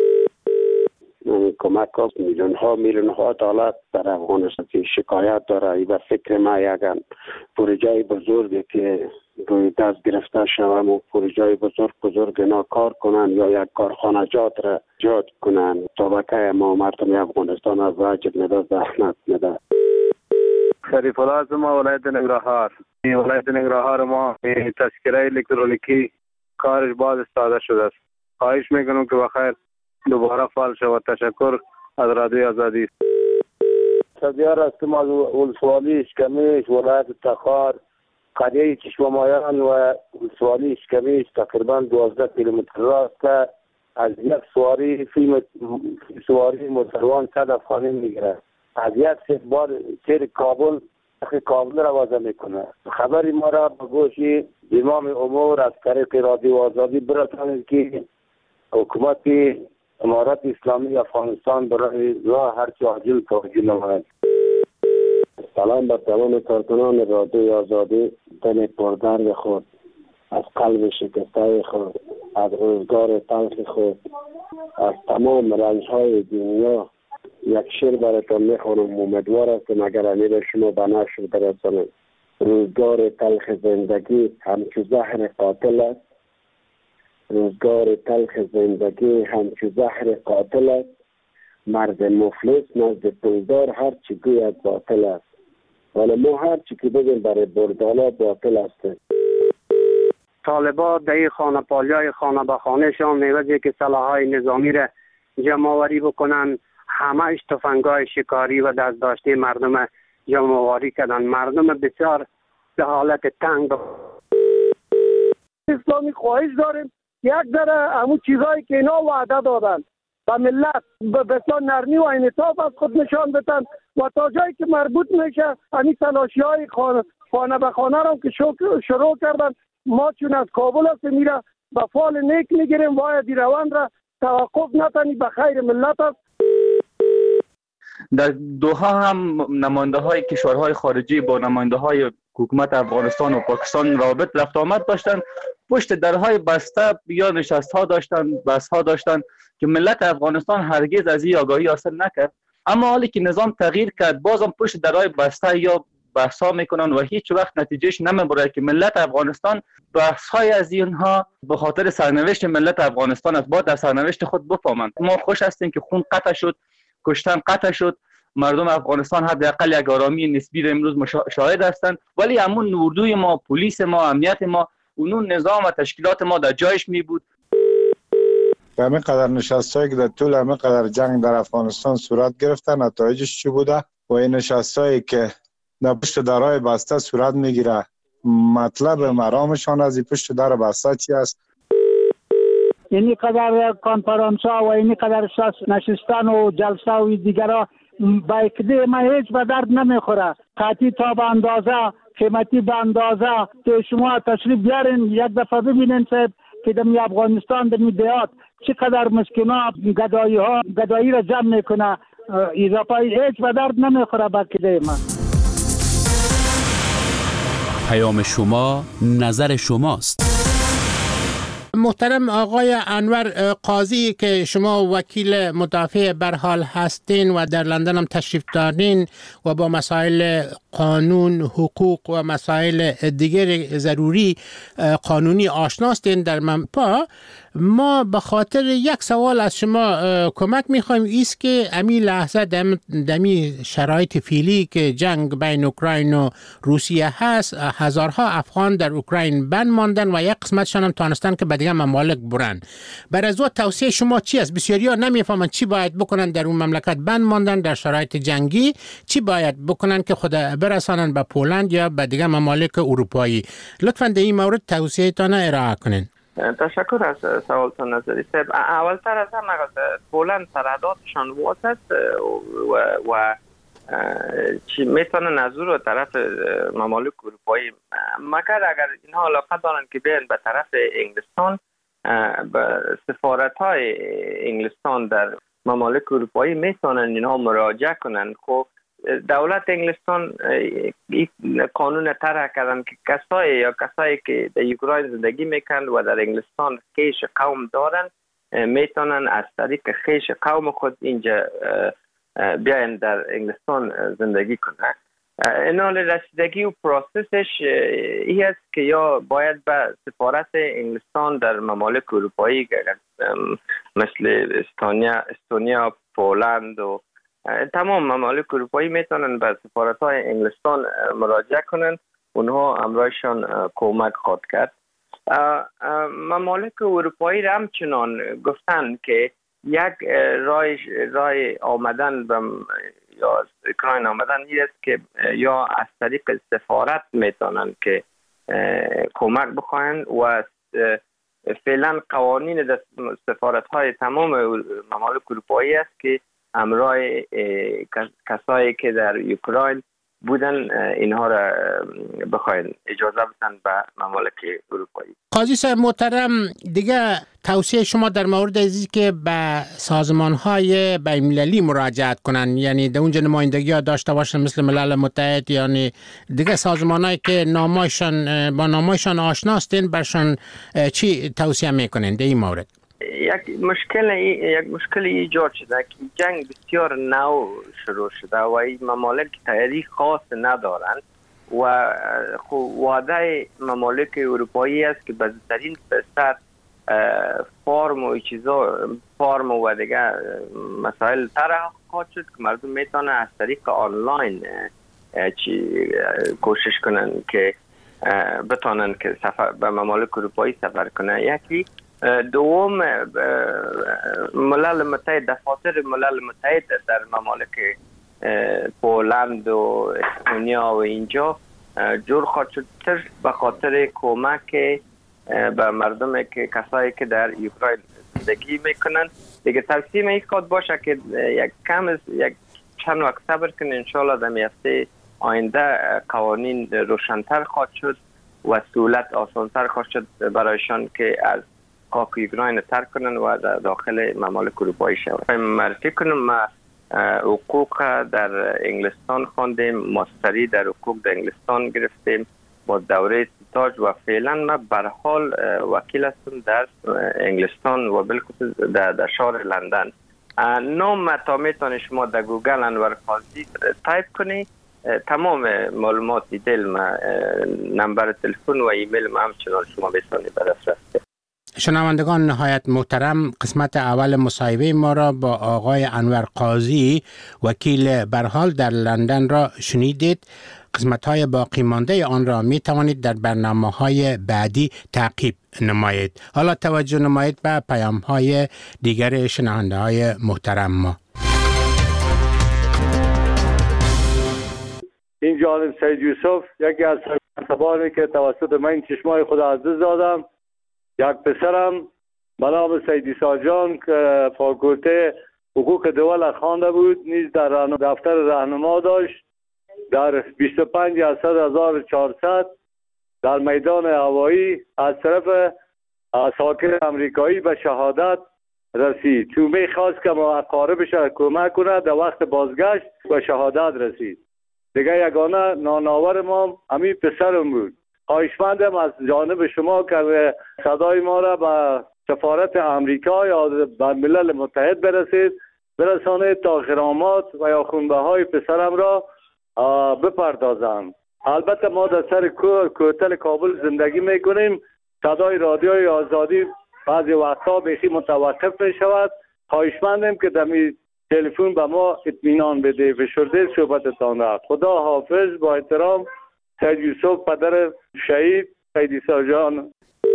کمک هاست میلیون ها میلیون ها دلار در افغانستان شکایت داره. ای به فکر ما یک پروژه بزرگی که روی دست گرفته شوم و پروژه بزرگ بزرگ اینا کار کنن یا یک کارخانه جات را جات کنن. طبقه ما مردم افغانستان از واجب نده زحمت نده. شریف الله از ما ولایت ننگرهار. این ولایت ننگرهار ما تذکره الکترونیکی کارش باز استفاده شده است. خواهش میکنم که بخیر دوباره فعال شود. تشکر از رادیو آزادی. صدیار هستم از ولسوالی اشکمیش ولایت تخار. قریه چشمامایان و ولسوالی اشکمیش تقریبا دوازده کیلومتر راست که از یک سواری فیلم سواری موتروان صد افغانی میگیره. از یک سه بار تیر کابل کابل را وضع میکنه. خبری ما را به گوش امام امور از طریق رادیو آزادی برسانید که حکومت امارت اسلامی افغانستان برای راه هرچه عاجل توجه نماید. سلام بر تمام کارکنان رادیو آزادی. دل پردرد خود، از قلب شکسته خود، از روزگار تلخ خود، از تمام رنج‌های دنیا یک شعر براتون میخوانم. امیدوار هستم اگر امیر شما به نشر برسانید. روزگار تلخ زندگی همچو زهر قاتل است. روزگار تلخ زندگی همچو زهر قاتل است. مرد مفلس نزد پولدار هر چی گوید باطل است. ولی ما هر چی که بگیم برای بردالا باطل است. طالبا در خانه پالیای خانه به خانه شان میوزی که سلاحهای نظامی را جمع آوری بکنن. همهش تفنگای شکاری و دست داشته مردم جمع آوری کردن. مردم بسیار به حالت تنگ. اسلامی خواهش داریم یک ذره همون چیزایی که اینا وعده دادن و ملت به بسیار نرمی و انعطاف از خود نشان بدن و تا جایی که مربوط میشه همین تلاشی های خانه, خانه به خانه را که شروع کردن. ما چون از کابل هست میره به فال نیک میگیریم. باید این روند را توقف نتنی به خیر ملت است. در دوحه هم نماینده های کشورهای خارجی با نماینده های حکومت افغانستان و پاکستان رابط رفت آمد داشتن. پشت درهای بسته یا نشست ها داشتن، بحث ها داشتن که ملت افغانستان هرگز از این آگاهی حاصل نکرد. اما حالی که نظام تغییر کرد بازم پشت درهای بسته یا بحث ها میکنن و هیچ وقت نتیجهش نمیبره که ملت افغانستان بحث های از اینها به خاطر سرنوشت ملت افغانستان است. باید در سرنوشت خود بفهمند. ما خوش هستیم که خون قطع شد، کشتن قطع شد. مردم افغانستان حداقل یک آرامی نسبی را امروز شاهد هستند. ولی همون اردوی ما، پلیس ما، امنیت ما، اون نظام و تشکیلات ما در جایش می بود. به همین قدر نشستایی که در طول همین قدر جنگ در افغانستان صورت گرفته نتایجش چی بوده و این نشستایی که در پشت درهای بسته صورت میگیره مطلب مرامشان از این پشت در بسته چی است؟ اینی قدر کنفرانس ها و اینی قدر نشستن و جلسه و دیگرها با اکده ما هیچ به درد نمیخوره. قطعی تا به اندازه، قیمتی به اندازه که شما تشریف بیارین یک دفعه ببینین صاحب که دمی افغانستان دمی دیات چقدر مسکینا گدایی ها گدایی را جمع میکنه. اضافه هیچ به درد نمیخوره با اکده ما. پیام شما نظر شماست. محترم آقای انور قاضی که شما وکیل مدافع برحال هستین و در لندن هم تشریف دارین و با مسائل قانون، حقوق و مسائل دیگر ضروری قانونی آشناستین در منپا، ما به خاطر یک سوال از شما کمک میخوایم ایست که امی لحظه دم دمی شرایط فعلی که جنگ بین اوکراین و روسیه هست، هزارها افغان در اوکراین بند ماندن و یک قسمتشان هم تانستن که به دیگه ممالک برن. بر از او توصیه شما چی است؟ بسیاریا نمیفهمن چی باید بکنن در اون مملکت بند ماندن در شرایط جنگی، چی باید بکنن که خود برسانن به پولند یا به دیگه ممالک اروپایی. لطفاً در این مورد توصیه تان ارائه کنین. تشکر از سوالتان نظری صاحب. اولتر از همه پولند سرحداتشان واز است و, و چی میتونن از او رو طرف ممالک اروپایی، مگر اگر اینها علاقه دارن که بیان به طرف انگلستان، به سفارت های انگلستان در ممالک اروپایی میتونن اینها مراجعه کنن. خب دولت انگلستان قانون طرح کردن که کسایی یا کسایی که در اوکراین زندگی میکنن و در انگلستان خیش قوم دارن میتونن از طریق خیش قوم خود اینجا بیاین در انگلستان زندگی کنن. اینال رسیدگی و پروسسش ای است که یا باید به سفارت انگلستان در ممالک اروپایی مثل استونیا، استونیا، پولند و تمام ممالک اروپایی میتونن به سفارت های انگلستان مراجعه کنن، اونها امرایشان کمک خواهد کرد. ممالک اروپایی را همچنان گفتن که یک راه راه آمدن به یا اوکراین آمدن این است که یا از طریق سفارت میتونن که کمک بخواین و فعلا قوانین سفارت های تمام ممالک اروپایی است که همراه کسایی که در اوکراین بودن اینها را بخواین اجازه بدن به ممالک اروپایی. قاضی صاحب محترم، دیگه توصیه شما در مورد ازی که به سازمان‌های بین‌المللی مراجعت کنن، یعنی در اونجا نمایندگی ها داشته باشن مثل ملل متحد، یعنی دیگه سازمان‌هایی که نامایشان با نامایشان آشناستین برشان چی توصیه میکنین در این مورد؟ یک مشکل یک مشکل ایجاد شده که جنگ بسیار نو شروع شده و این ممالک تاریخ خاص ندارند و وعده ممالک اروپایی است که بزرگترین فرصت فرم و چیزا فرم و دیگه مسائل طرح خواهد شد که مردم میتونه از طریق آنلاین چی کوشش کنن که بتونن که سفر به ممالک اروپایی سفر کنن. یکی دوم ملل متحد، دفاتر ملل متحد در ممالک پولند و استونیا و اینجا جور خواهد شد به خاطر کمک به مردم که کسایی که در اوکراین زندگی میکنن. دیگه توصیه این خواهد باشه که یک کم یک چند وقت صبر کنن، انشالله در هفته آینده قوانین روشن‌تر خواهد شد و سهولت آسان‌تر خواهد شد برایشان که از خاک اوکراین ترک کنن و در داخل ممالک اروپایی شوند. معرفی کنم ما حقوق در انگلستان خواندیم، ماستری در حقوق در انگلستان گرفتیم با دوره ستاج و فعلا ما به حال وکیل هستم در انگلستان و بالخصوص در, در شهر لندن. نام تا میتونید شما در گوگل انور قاضی تایپ کنی، تمام معلومات دیتیل ما نمبر تلفن و ایمیل ما همچنان شما بتونید به دسترس کنید. شنوندگان نهایت محترم، قسمت اول مصاحبه ما را با آقای انور قاضی وکیل برحال در لندن را شنیدید. قسمت های باقی مانده آن را می توانید در برنامه های بعدی تعقیب نمایید. حالا توجه نمایید به پیام های دیگر شنونده های محترم ما. این جانب سید یوسف، یکی از سربازانی که توسط من چشمای خود از دست دادم. یک پسرم به نام سید عیسی جان که فاکولته حقوق دول خوانده بود، نیز در دفتر راهنما داشت. در بیست و پنج هزار و چهارصد در میدان هوایی از طرف ساکن امریکایی به شهادت رسید. تو میخواست که ما اقاربش کمک کنه، در وقت بازگشت به شهادت رسید. دیگه یگانه ناناور ما همین پسرم بود. خواهشمندم از جانب شما که صدای ما را به سفارت امریکا یا به ملل متحد برسید، برسانید تا غرامات و یا خونبه های پسرم را بپردازند. البته ما در سر کوتل کابل زندگی میکنیم. صدای رادیوی آزادی بعضی وقتا بیخی متوقف می شود. خواهشمندم که دمی تلفن به ما اطمینان بده. فشرده صحبتتان را. خدا حافظ. با احترام سید یوسف پدر شهید سید عیسی جان.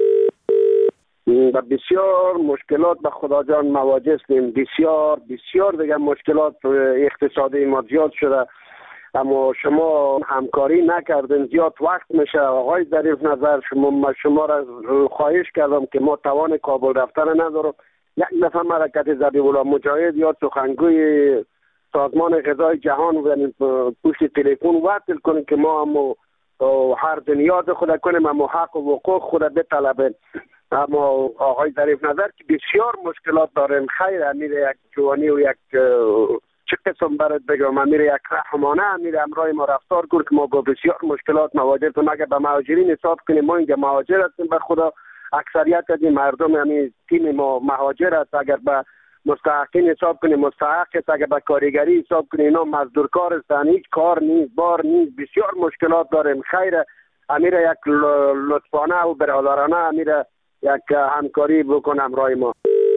و بسیار مشکلات به خدا جان مواجه هستیم. بسیار بسیار دیگه مشکلات اقتصادی ما زیاد شده، اما شما همکاری نکردین. زیاد وقت میشه. آقای ظریف نظر، شما شما را خواهش کردم که ما توان کابل رفتن ندارم. یک دفعه حرکت ذبیح مجاهد یا سخنگوی سازمان غذای جهان و پشت تلفن وصل کنیم که ما هم هر دنیا خود کنیم، اما حق و حقوق خود بطلبیم. اما آقای ظریف نظر که بسیار مشکلات داریم. خیر امیر یک جوانی و یک چه قسم برات بگم، امیر یک رحمانه امیر امرای ما رفتار کرد که ما با بسیار مشکلات مواجه هستیم. اگر به مهاجرین حساب کنیم، ما اینجا مهاجر هستیم به خدا. اکثریت از این مردم همین تیم ما مهاجر است. اگر به مستحقین حساب کنیم مستحق است. اگر به کارگری حساب کنیم اینا مزدور کار هستن. هیچ کار نیست، بار نیست. بسیار مشکلات داریم. خیر امیر یک لطفانه و برادرانه امیر یک همکاری بکنم رای ما.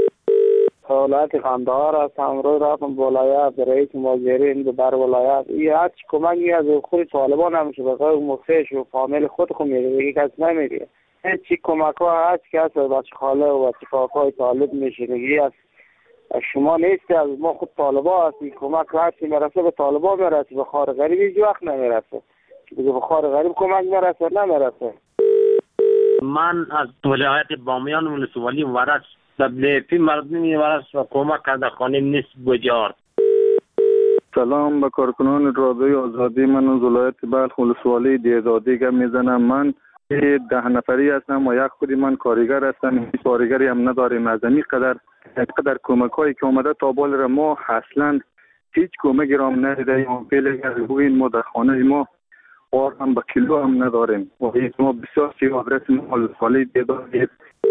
حالت خاندار است. امروز رفتم ولایت رئیس مهاجرین بر ولایت این هیچ کمکی از خود طالبان نمیشه. بخاطر مخش و فامیل خود خود میره دیگه کس نمیره. هیچ کمک ها هیچ کس بچه خاله و بچه کاکای طالب میشه دیگه. از شما نیستی، از ما خود طالبا هستی. کمک هرچی میرسه به طالبا میرسه، به خار غریب هیچ وقت نمیرسه. دیگه به خار غریب کمک میرسه نمیرسه. من از ولایت بامیان ولسوالی ورش دبلیپی مردمی ورش و کمک کرده خانه نیست بجار. سلام به کارکنان رادیوی آزادی. من از ولایت بلخ ولسوالی دیزادی گپ میزنم. من ده نفری هستم و یک خودی من کارگر هستم. کارگری هم نداریم. از این قدر قدر کمک هایی که اومده تا بال را ما اصلا هیچ کمکی را هم ندیدیم. فعلا این ما در خانه ما آر هم به کیلو هم نداریم و ما بسیار سی آدرس ولسوالی دیزادی.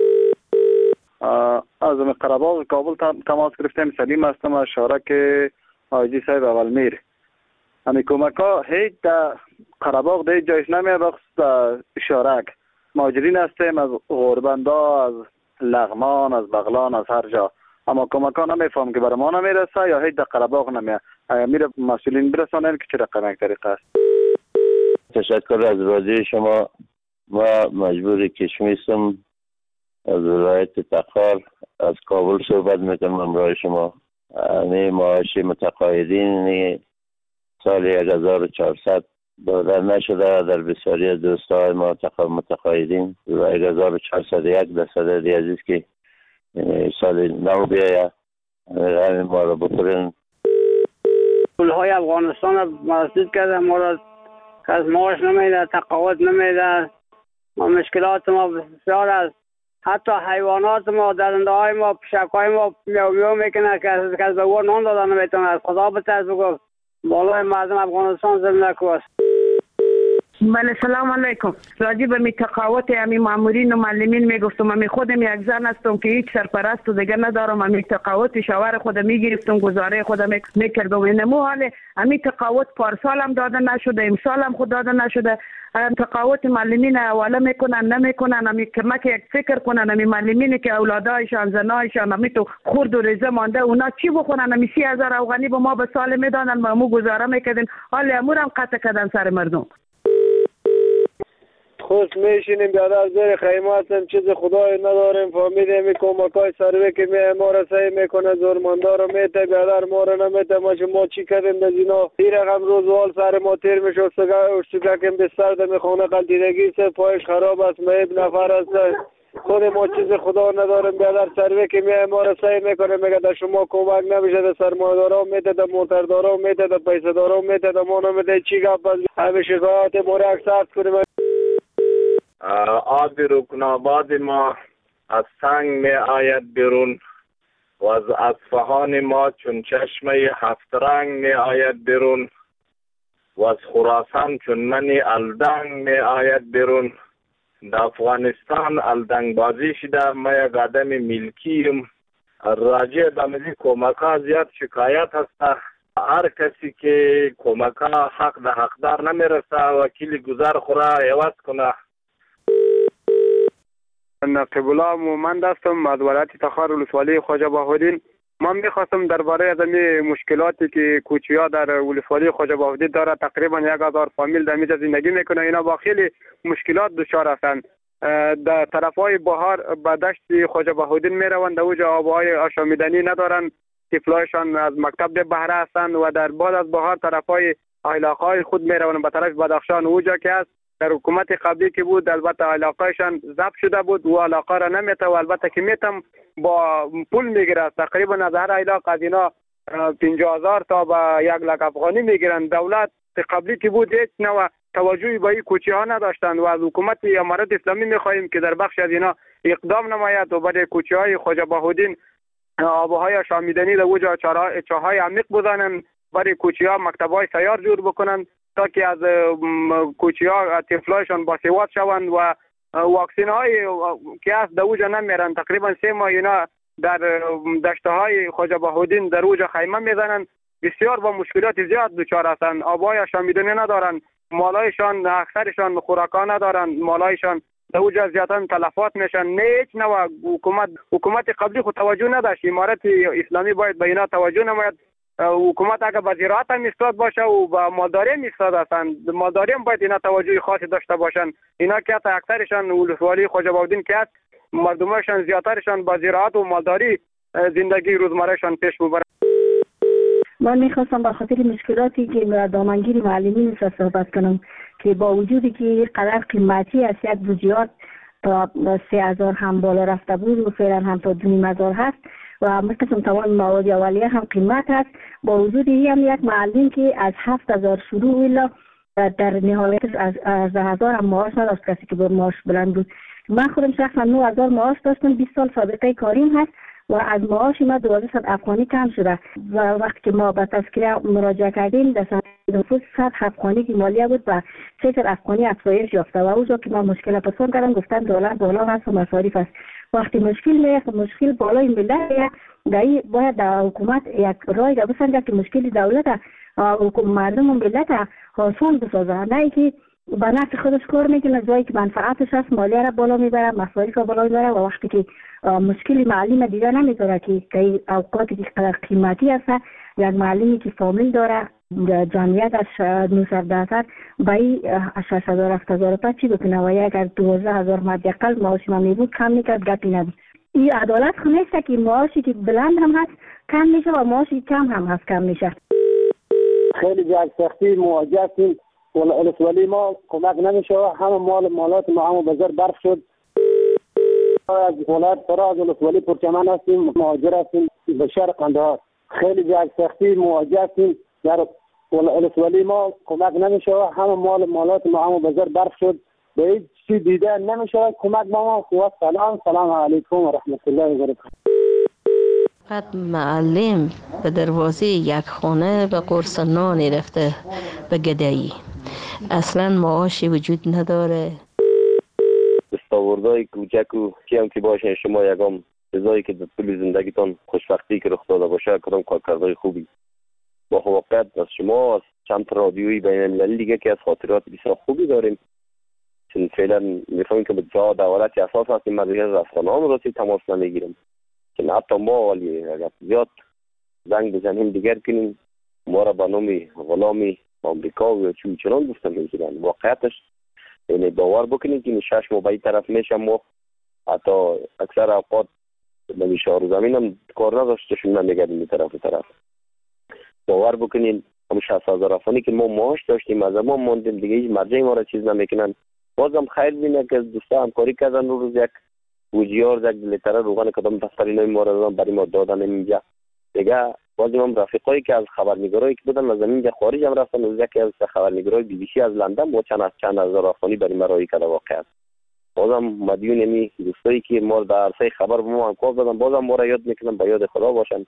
از قره‌باغ کابل تماس گرفتم. سلیم هستم از شارک حاجی صاحب اولمیر. همین کمک ها هیچ در قره‌باغ در جایش نمیه. بخصوص شارک مهاجرین هستیم از غوربندا، از لغمان، از بغلان، از هر جا. اما کمک ها نمیفهم که برای ما نمیرسه یا هیچ در قره‌باغ نمیه. میره مسئولین برسانن که چه رقم یک طریقه است. تشکر از رادیو شما. ما مجبور کشمیستم از ولایت تخار از کابل صحبت میکنم. امرای شما همه معاش متقاعدین سال یک هزار و چهارصد داده نشده در بسیاری از دوستای ما متقاعدین و یک هزار و چهارصد و یک درصد عزیز که سال نو بیاید همین ما را بکنن. پولهای افغانستان را مسدود کرده، ما را از معاش نمیده، تقاعد نمیده. ما مشکلات ما بسیار است. حتی حیوانات ما، درنده های ما، پشک های ما میو میو میکنه که از کس به او نان دادن نمیتونه. از خدا بترس بگو بالای مردم افغانستان زمینه کواست. بله سلام علیکم. راجع به می تقاوت امی مامورین و معلمین میگفتم. امی خودم یک زن هستم که هیچ سرپرست و دیگه ندارم. امی تقاوت شوهر خودم میگرفتم، گزاره خودم میکردم. اینمو حال امی تقاوت پارسال هم داده نشده، امسال هم خود داده نشده. تقاوت معلمین اولا میکنن نمیکنن. امی کمک یک فکر کنن. امی معلمینی که اولادایشان زنایشان امی تو خورد و ریزه مانده اونا چی بخونن؟ امی سی هزار افغانی به ما به سال میدادن، ما مو گزاره میکردیم. حال امورم قطع کردن سر مردم. خوش میشینیم بیادر زیر خیمه هستیم. چیز خدای نداریم. فامیل می کمکای سروی که می ما را سعی میکنه زورمانده رو میته بیادر ما را نمیته. ما ما چی کردیم در اینا؟ این رقم روزوال سر ما تیر میشه. اشتگاه کم بستر در میخونه قلدیدگی سه پایش خراب است. مهب نفر است. خود ما چیز خدا نداریم بیادر. سروی که می ما را سعی میکنه میگه در شما کمک نمیشه. در سرمایه‌دارا میته، در موتردارا میته، در پیسه‌دارا میته، در ما نمیته. چی گپ است؟ همه شکایت ما را اکسپت کنیم. آب رکناباد ما از سنگ می آید بیرون و از اصفهان ما چون چشمه هفت رنگ می آید بیرون و از خراسان چون منی الدنگ می آید بیرون. در افغانستان الدنگ بازی شده. ما یک آدم ملکیم. راجع به مزی کمک ها زیاد شکایت هسته. هر کسی که کمک ها حق ده حقدار نمی رسه وکیل گذار خوره عوض کنه. نقیب الله مومند هستم از ولایت تخار ولسوالی خواجه بهاءالدین. من میخواستم درباره از این مشکلاتی که کوچیا در ولسوالی خواجه بهاءالدین داره، تقریبا یک هزار فامیل در اینجا زندگی میکنه، اینا با خیلی مشکلات دچار هستند. در طرفای بهار به دشت خواجه بهاءالدین میروند، در اوجا آبهای آشامیدنی ندارن، طفلایشان از مکتب ده بهره هستند و در بعد از بهار طرفای علاقه خود میروند به طرف بدخشان، اوجا که است در حکومت قبلی که بود البته علاقهشان ضبط شده بود و علاقه را نمیته و البته که میتم با پول میگیره، تقریبا از هر علاقه از اینا پنجاه هزار تا به یک لک افغانی میگیرن. دولت قبلی که بود هیچ نوع توجهی به این کوچه ها نداشتند و از حکومت امارت اسلامی میخواهیم که در بخش از اینا اقدام نماید و برای کوچه های خواجه بهاءالدین آبهای آشامیدنی در اوجا چاهای عمیق بزنن، برای کوچه ها مکتب های سیار جور بکنن تا که از کوچه ها طفلایشان باسواد شوند و واکسین های که از در اوجا نمیرن. تقریبا سه ماه اینا در دشته های خواجه بهاءالدین در اوجا خیمه میزنن، بسیار با مشکلات زیاد دچار هستند. آبهای آشامیدنی ندارن، مالایشان اکثرشان خوراکا ندارن، مالایشان در اوجا زیادن تلفات میشن. نه هیچ نوع حکومت حکومت قبلی خود توجه نداشت، امارت اسلامی باید به اینا توجه نماید. حکومت اگر به زراعت هم ایستاد باشه و به مالداری هم ایستاد هستند، مالداری هم باید اینا توجه خاصی داشته باشن. اینا که اکثرشان ولسوالی خواجه بهاءالدین که مردمشان زیاترشان با زراعت و مالداری زندگی روزمرهشان پیش ببرن. من میخواستم به خاطر مشکلاتی که دامنگیر معلمین را صحبت کنم که با وجودی که قدر قیمتی است، یک بودجه تا سه هزار هم بالا رفته بود و فعلا هم تا دو نیم هزار هست و مثل تمام مواد اولیه هم قیمت هست. با وجود این هم یک معلم که از هفت هزار شروع ویلا در نهایت از از هزار هم معاش نداشت، کسی که با معاش بلند بود. من خودم شخصا نه هزار معاش داشتم، بیست سال سابقه کاریم هست و از معاش ما دوازده افغانی کم شده و وقتی که ما به تذکره مراجعه کردیم در سنت نفوذ صد افغانی که مالیه بود و سه صد افغانی افزایش یافته و اونجا که ما مشکل پسند کردم گفتن دلار بالا هست و مصارف است. وقتی مشکل میاد مشکل بالای ملت دایی باید در حکومت یک رای را بسنجه که مشکل دولت حکومت مردم و ملت آسان بسازه، نه که به نفع خودش کار میکنه، جایی که منفعتش هست مالیه را بالا میبره، مصارف را بالا میبره و وقتی که مشکل معلم دیگه نمیذاره که که اوقاتی که قدر قیمتی هست، یک معلمی که فامیل داره جمعیتش نوصد درصد با این شش هزار هفت هزار تا چی بکنه و اگر دوازده هزار مد اقل معاش ما میبود کم میکرد گپی نبود. این عدالت خو نیست که معاشی که بلند هم هست کم میشه و معاشی کم هم هست کم میشه. خیلی جای سختی مواجه هستیم، ولسوالی ما کمک نمیشه، همه مال مالات ما همه بازار برف شد. از ولایت فراز ولسوالی پرچمن هستیم، مهاجر هستیم به شهر قندهار. خیلی جای سختی مواجه هستیم، در ولسوالی ما کمک نمیشه، همه مال مالات ما همه بازار برف شد، به هیچ چی دیده نمیشه کمک ما. و سلام سلام علیکم و رحمت الله و برکاته. فقط معلم به دروازه یک خانه به قرص نانی رفته به گدایی، اصلا معاشی وجود نداره. دستاوردهای کوچک و چی هم که باشه شما یکم چیزایی که در طول زندگیتان خوشبختی که رخ داده باشه کدام کارکردهای خوبی با واقعیت از شما از چند رادیویی بین المللی دیگه که از خاطرات بسیار خوبی داریم، چون فعلا میفهمیم که به جا دولت اساس هستیم، ما دیگه از افغانان رو راتی تماس نمیگیریم، چون حتی ما ولی اگر زیاد زنگ بزنیم دیگر کنیم ما را به نام غلامی آمریکا و چون چنان گفته میگیرن. واقعیتش یعنی باور بکنید که شش ماه به این طرف میشم و حتی اکثر اوقات به شهر زمین هم کار نداشتشون نمیگردیم این طرف و طرف. باور بکنید هم شصت هزار افغانی که ما معاش داشتیم از ما موندیم دیگه هیچ مرجع ما را چیز نمیکنن. بازم خیر بینه که دوستا همکاری کردن رو روز یک بوجیار یک لیتره روغن کدام دفتری نمی ما را دادن برای ما دادن اینجا دیگه. بازم هم رفیقایی که از خبرنگارایی که بودن از اینجا خارج هم رفتن، روز یکی از خبرنگارای بی بی سی از لندن با چند از چند هزار افغانی برای ما رایی کرده واقعا. بازم مدیون امی دوستایی که ما در عرصه خبر به ما همکار دادن بازم ما را یاد میکنم به یاد خدا باشن.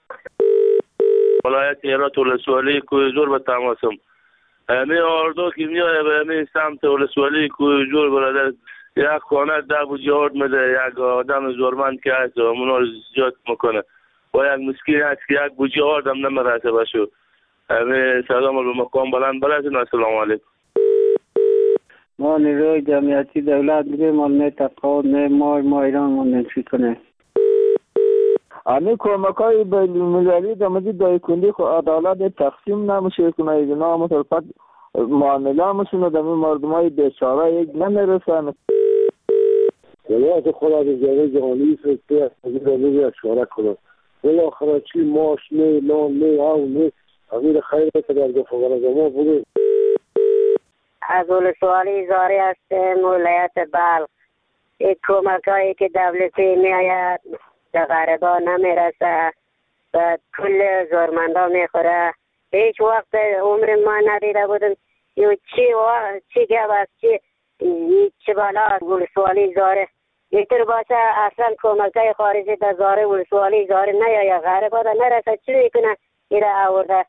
ولایت هرات ولسوالی کوه زور به تماسم امی آردو که میایه به امی سمت ولسوالی کوه زور برادر یک خانه ده بوجه میده، یک آدم زورمند که هست و اونا زیاد میکنه و یک مسکین هست که یک بوجه آردم نمیرسه بشو. امی سلام به مقام بلند برسین. السلام علیکم. ما نیروی جمعیتی دولت میگه ما نه تقاعد نه ما ما ایران ما نفی کنه. امی کمک های بین المللی در مورد دایکنده خو عدالت تقسیم نمیشه کنه. اینا مطلقات معامله همشون در مردم های بیچاره یک نمیرسن. ولایت خود از جامعه جهانی سسته از این اشاره کنه. بالاخره چی ماش نه لان نه او نه امیر خیر در گفتگو ما بوده. از ولسوالی زاری هستیم ولایت بلخ. این کمک هایی که دولتی میآید به غریبان نمیرسه و کل زورمندا میخوره. هیچ وقت عمر ما ندیده بودیم یو چی و چی گپ است چی چی بالا ولسوالی زاره اینطور باشه اصلا کمک های خارجی در زاره ولسوالی زاره نیاید غریبا نرسه چی میکنه ایره آورده.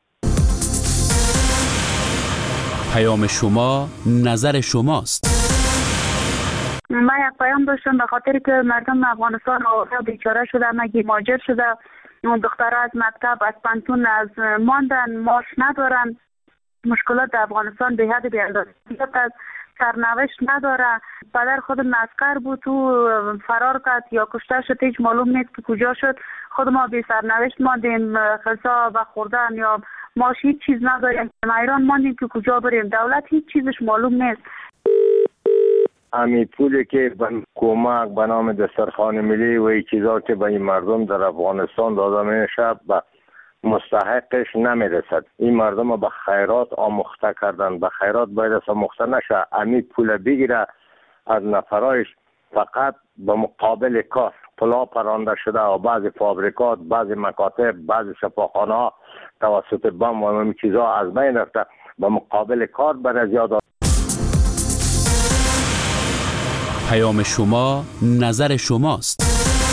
پیام شما نظر شماست. من یک پیام داشتم به خاطر که مردم افغانستان آورده بیچاره شده مگی ماجر شده دخترها از مکتب از پانتون از ماندن ماش ندارن مشکلات در افغانستان به حد بیاندازه از سرنوشت نداره. پدر خود مسکر بود تو فرار کرد یا کشته شد هیچ معلوم نیست که کجا شد. خود ما بی سرنوشت ماندیم غذا و خوردن یا ماش هیچ چیز نداریم ایران ماندیم که کجا بریم دولت هیچ چیزش معلوم نیست. امی پولی که به کمک به نام دسترخوان ملی و این چیزا که به این مردم در افغانستان داده میشه به مستحقش نمیرسد. این مردم به خیرات آموخته کردن به خیرات باید آموخته نشه. امی پول بگیره از نفرایش فقط به مقابل کار پلا پرانده شده و بعضی فابریکات بعضی مکاتب بعضی شفاخانه ها توسط بم و این چیزا از بین رفته به مقابل کار برای زیاد. پیام شما نظر شماست.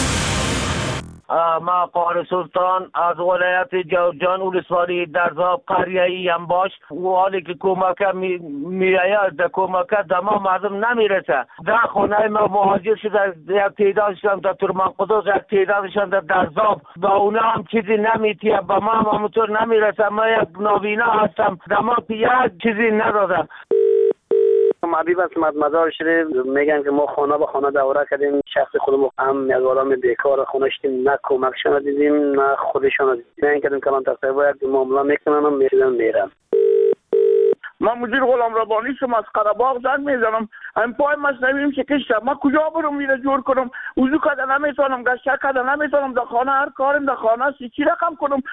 ما قار سلطان از ولایت جوزجان ولسوالی درزاب قریه ای هم باش و حالی که کمک می, می آید در کمک در ما مردم نمیرسه. در خونه ما مهاجر شده یک تعدادشان در ترمان قدوس یک تعدادشان در درزاب با اونا هم چیزی نمیتیه با ما هم همونطور نمیرسه. ما یک نابینا هستم در ما یک چیزی ندادم. معبیب است مدار شده میگن که ما خانه به خانه دوره کردیم شخص خودمون هم از آدم بیکار خونه شدیم نه کمکشان دیدیم نه خودشان دیدیم نه کردیم کلان تقریبا یک معامله میکنن هم میشدن میرن. من مدیر غلام ربانی شما از قره‌باغ زنگ میزنم این پای مصنویم شکسته من کجا برم میره جور کنم وضو کده نمیتونم گشتر کده نمیتونم در خانه هر کارم در خانه سی چی رقم کنم.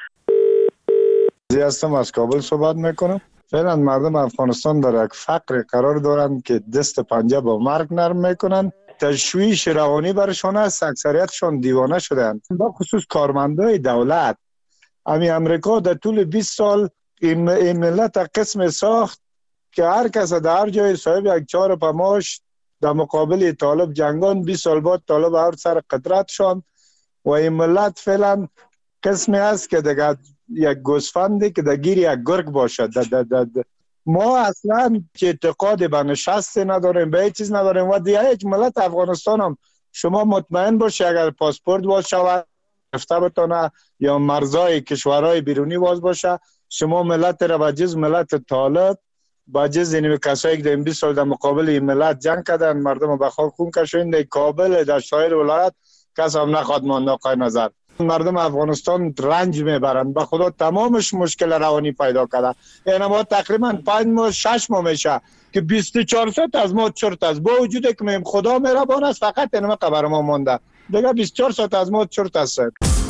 زی هستم از کابل صحبت میکنم. فعلا مردم افغانستان در یک فقر قرار دارند که دست پنجه با مرگ نرم میکنن. تشویش روانی برشان است. اکثریتشان دیوانه شدند. با خصوص کارمندای دولت. امی امریکا در طول بیست سال این, این ملت قسم ساخت که هر کس در هر جای صاحب یک چهار پماش در مقابل طالب جنگان بیست سال بعد طالب هر سر قدرت شان و این ملت فعلا قسمی است که دیگه یک گوسفندی که در گیر یک گرگ باشد. ده ده ده ده. ما اصلا که اعتقاد به نشست نداریم به هیچ چیز نداریم و دیگه یک ملت افغانستان هم شما مطمئن باشی اگر پاسپورت باز شود رفته بتانه یا مرزای کشورهای بیرونی باز باشه شما ملت را به جز ملت طالب به جز این کسایی که در این بیست سال در مقابل این ملت جنگ کردن مردم به خاک خون کشیدن در کابل در شایر ولایت کس هم نخواد مانده قای نظر. مردم افغانستان رنج میبرند به خدا تمامش مشکل روانی پیدا کرده. یعنی ما تقریبا پنج ماه شش ماه میشه که بیست و چهار ساعت از ما چرت است با وجود که میم خدا مهربان است فقط اینما خبر ما مونده دیگه بیست و چهار ساعت از ما چرت است.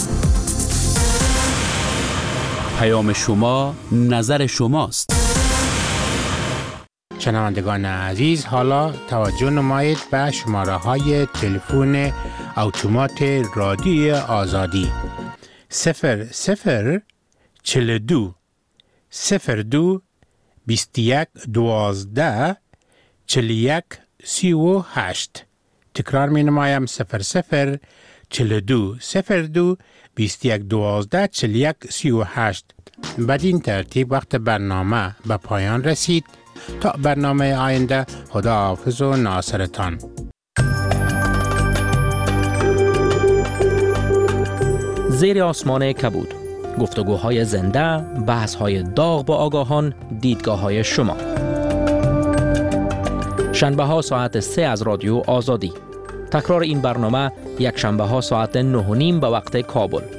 پیام شما نظر شماست. شنوندگان عزیز حالا توجه نمایید به شماره های تلفن اتومات رادیوی آزادی صفر صفر چهل و دو صفر دو بیست و یک دوازده چهل و یک سی و هشت. تکرار می نمایم صفر صفر چهل و دو صفر دو بیست و یک دوازده چهل و یک سی و هشت. بدین ترتیب وقت برنامه به پایان رسید. تا برنامه آینده خدا حافظ و ناصرتان. زیر آسمان کبود، گفتگوهای زنده، بحث‌های داغ با آگاهان، دیدگاه‌های شما. شنبه ها ساعت سه از رادیو آزادی. تکرار این برنامه یک شنبه ها ساعت نه و نیم به وقت کابل.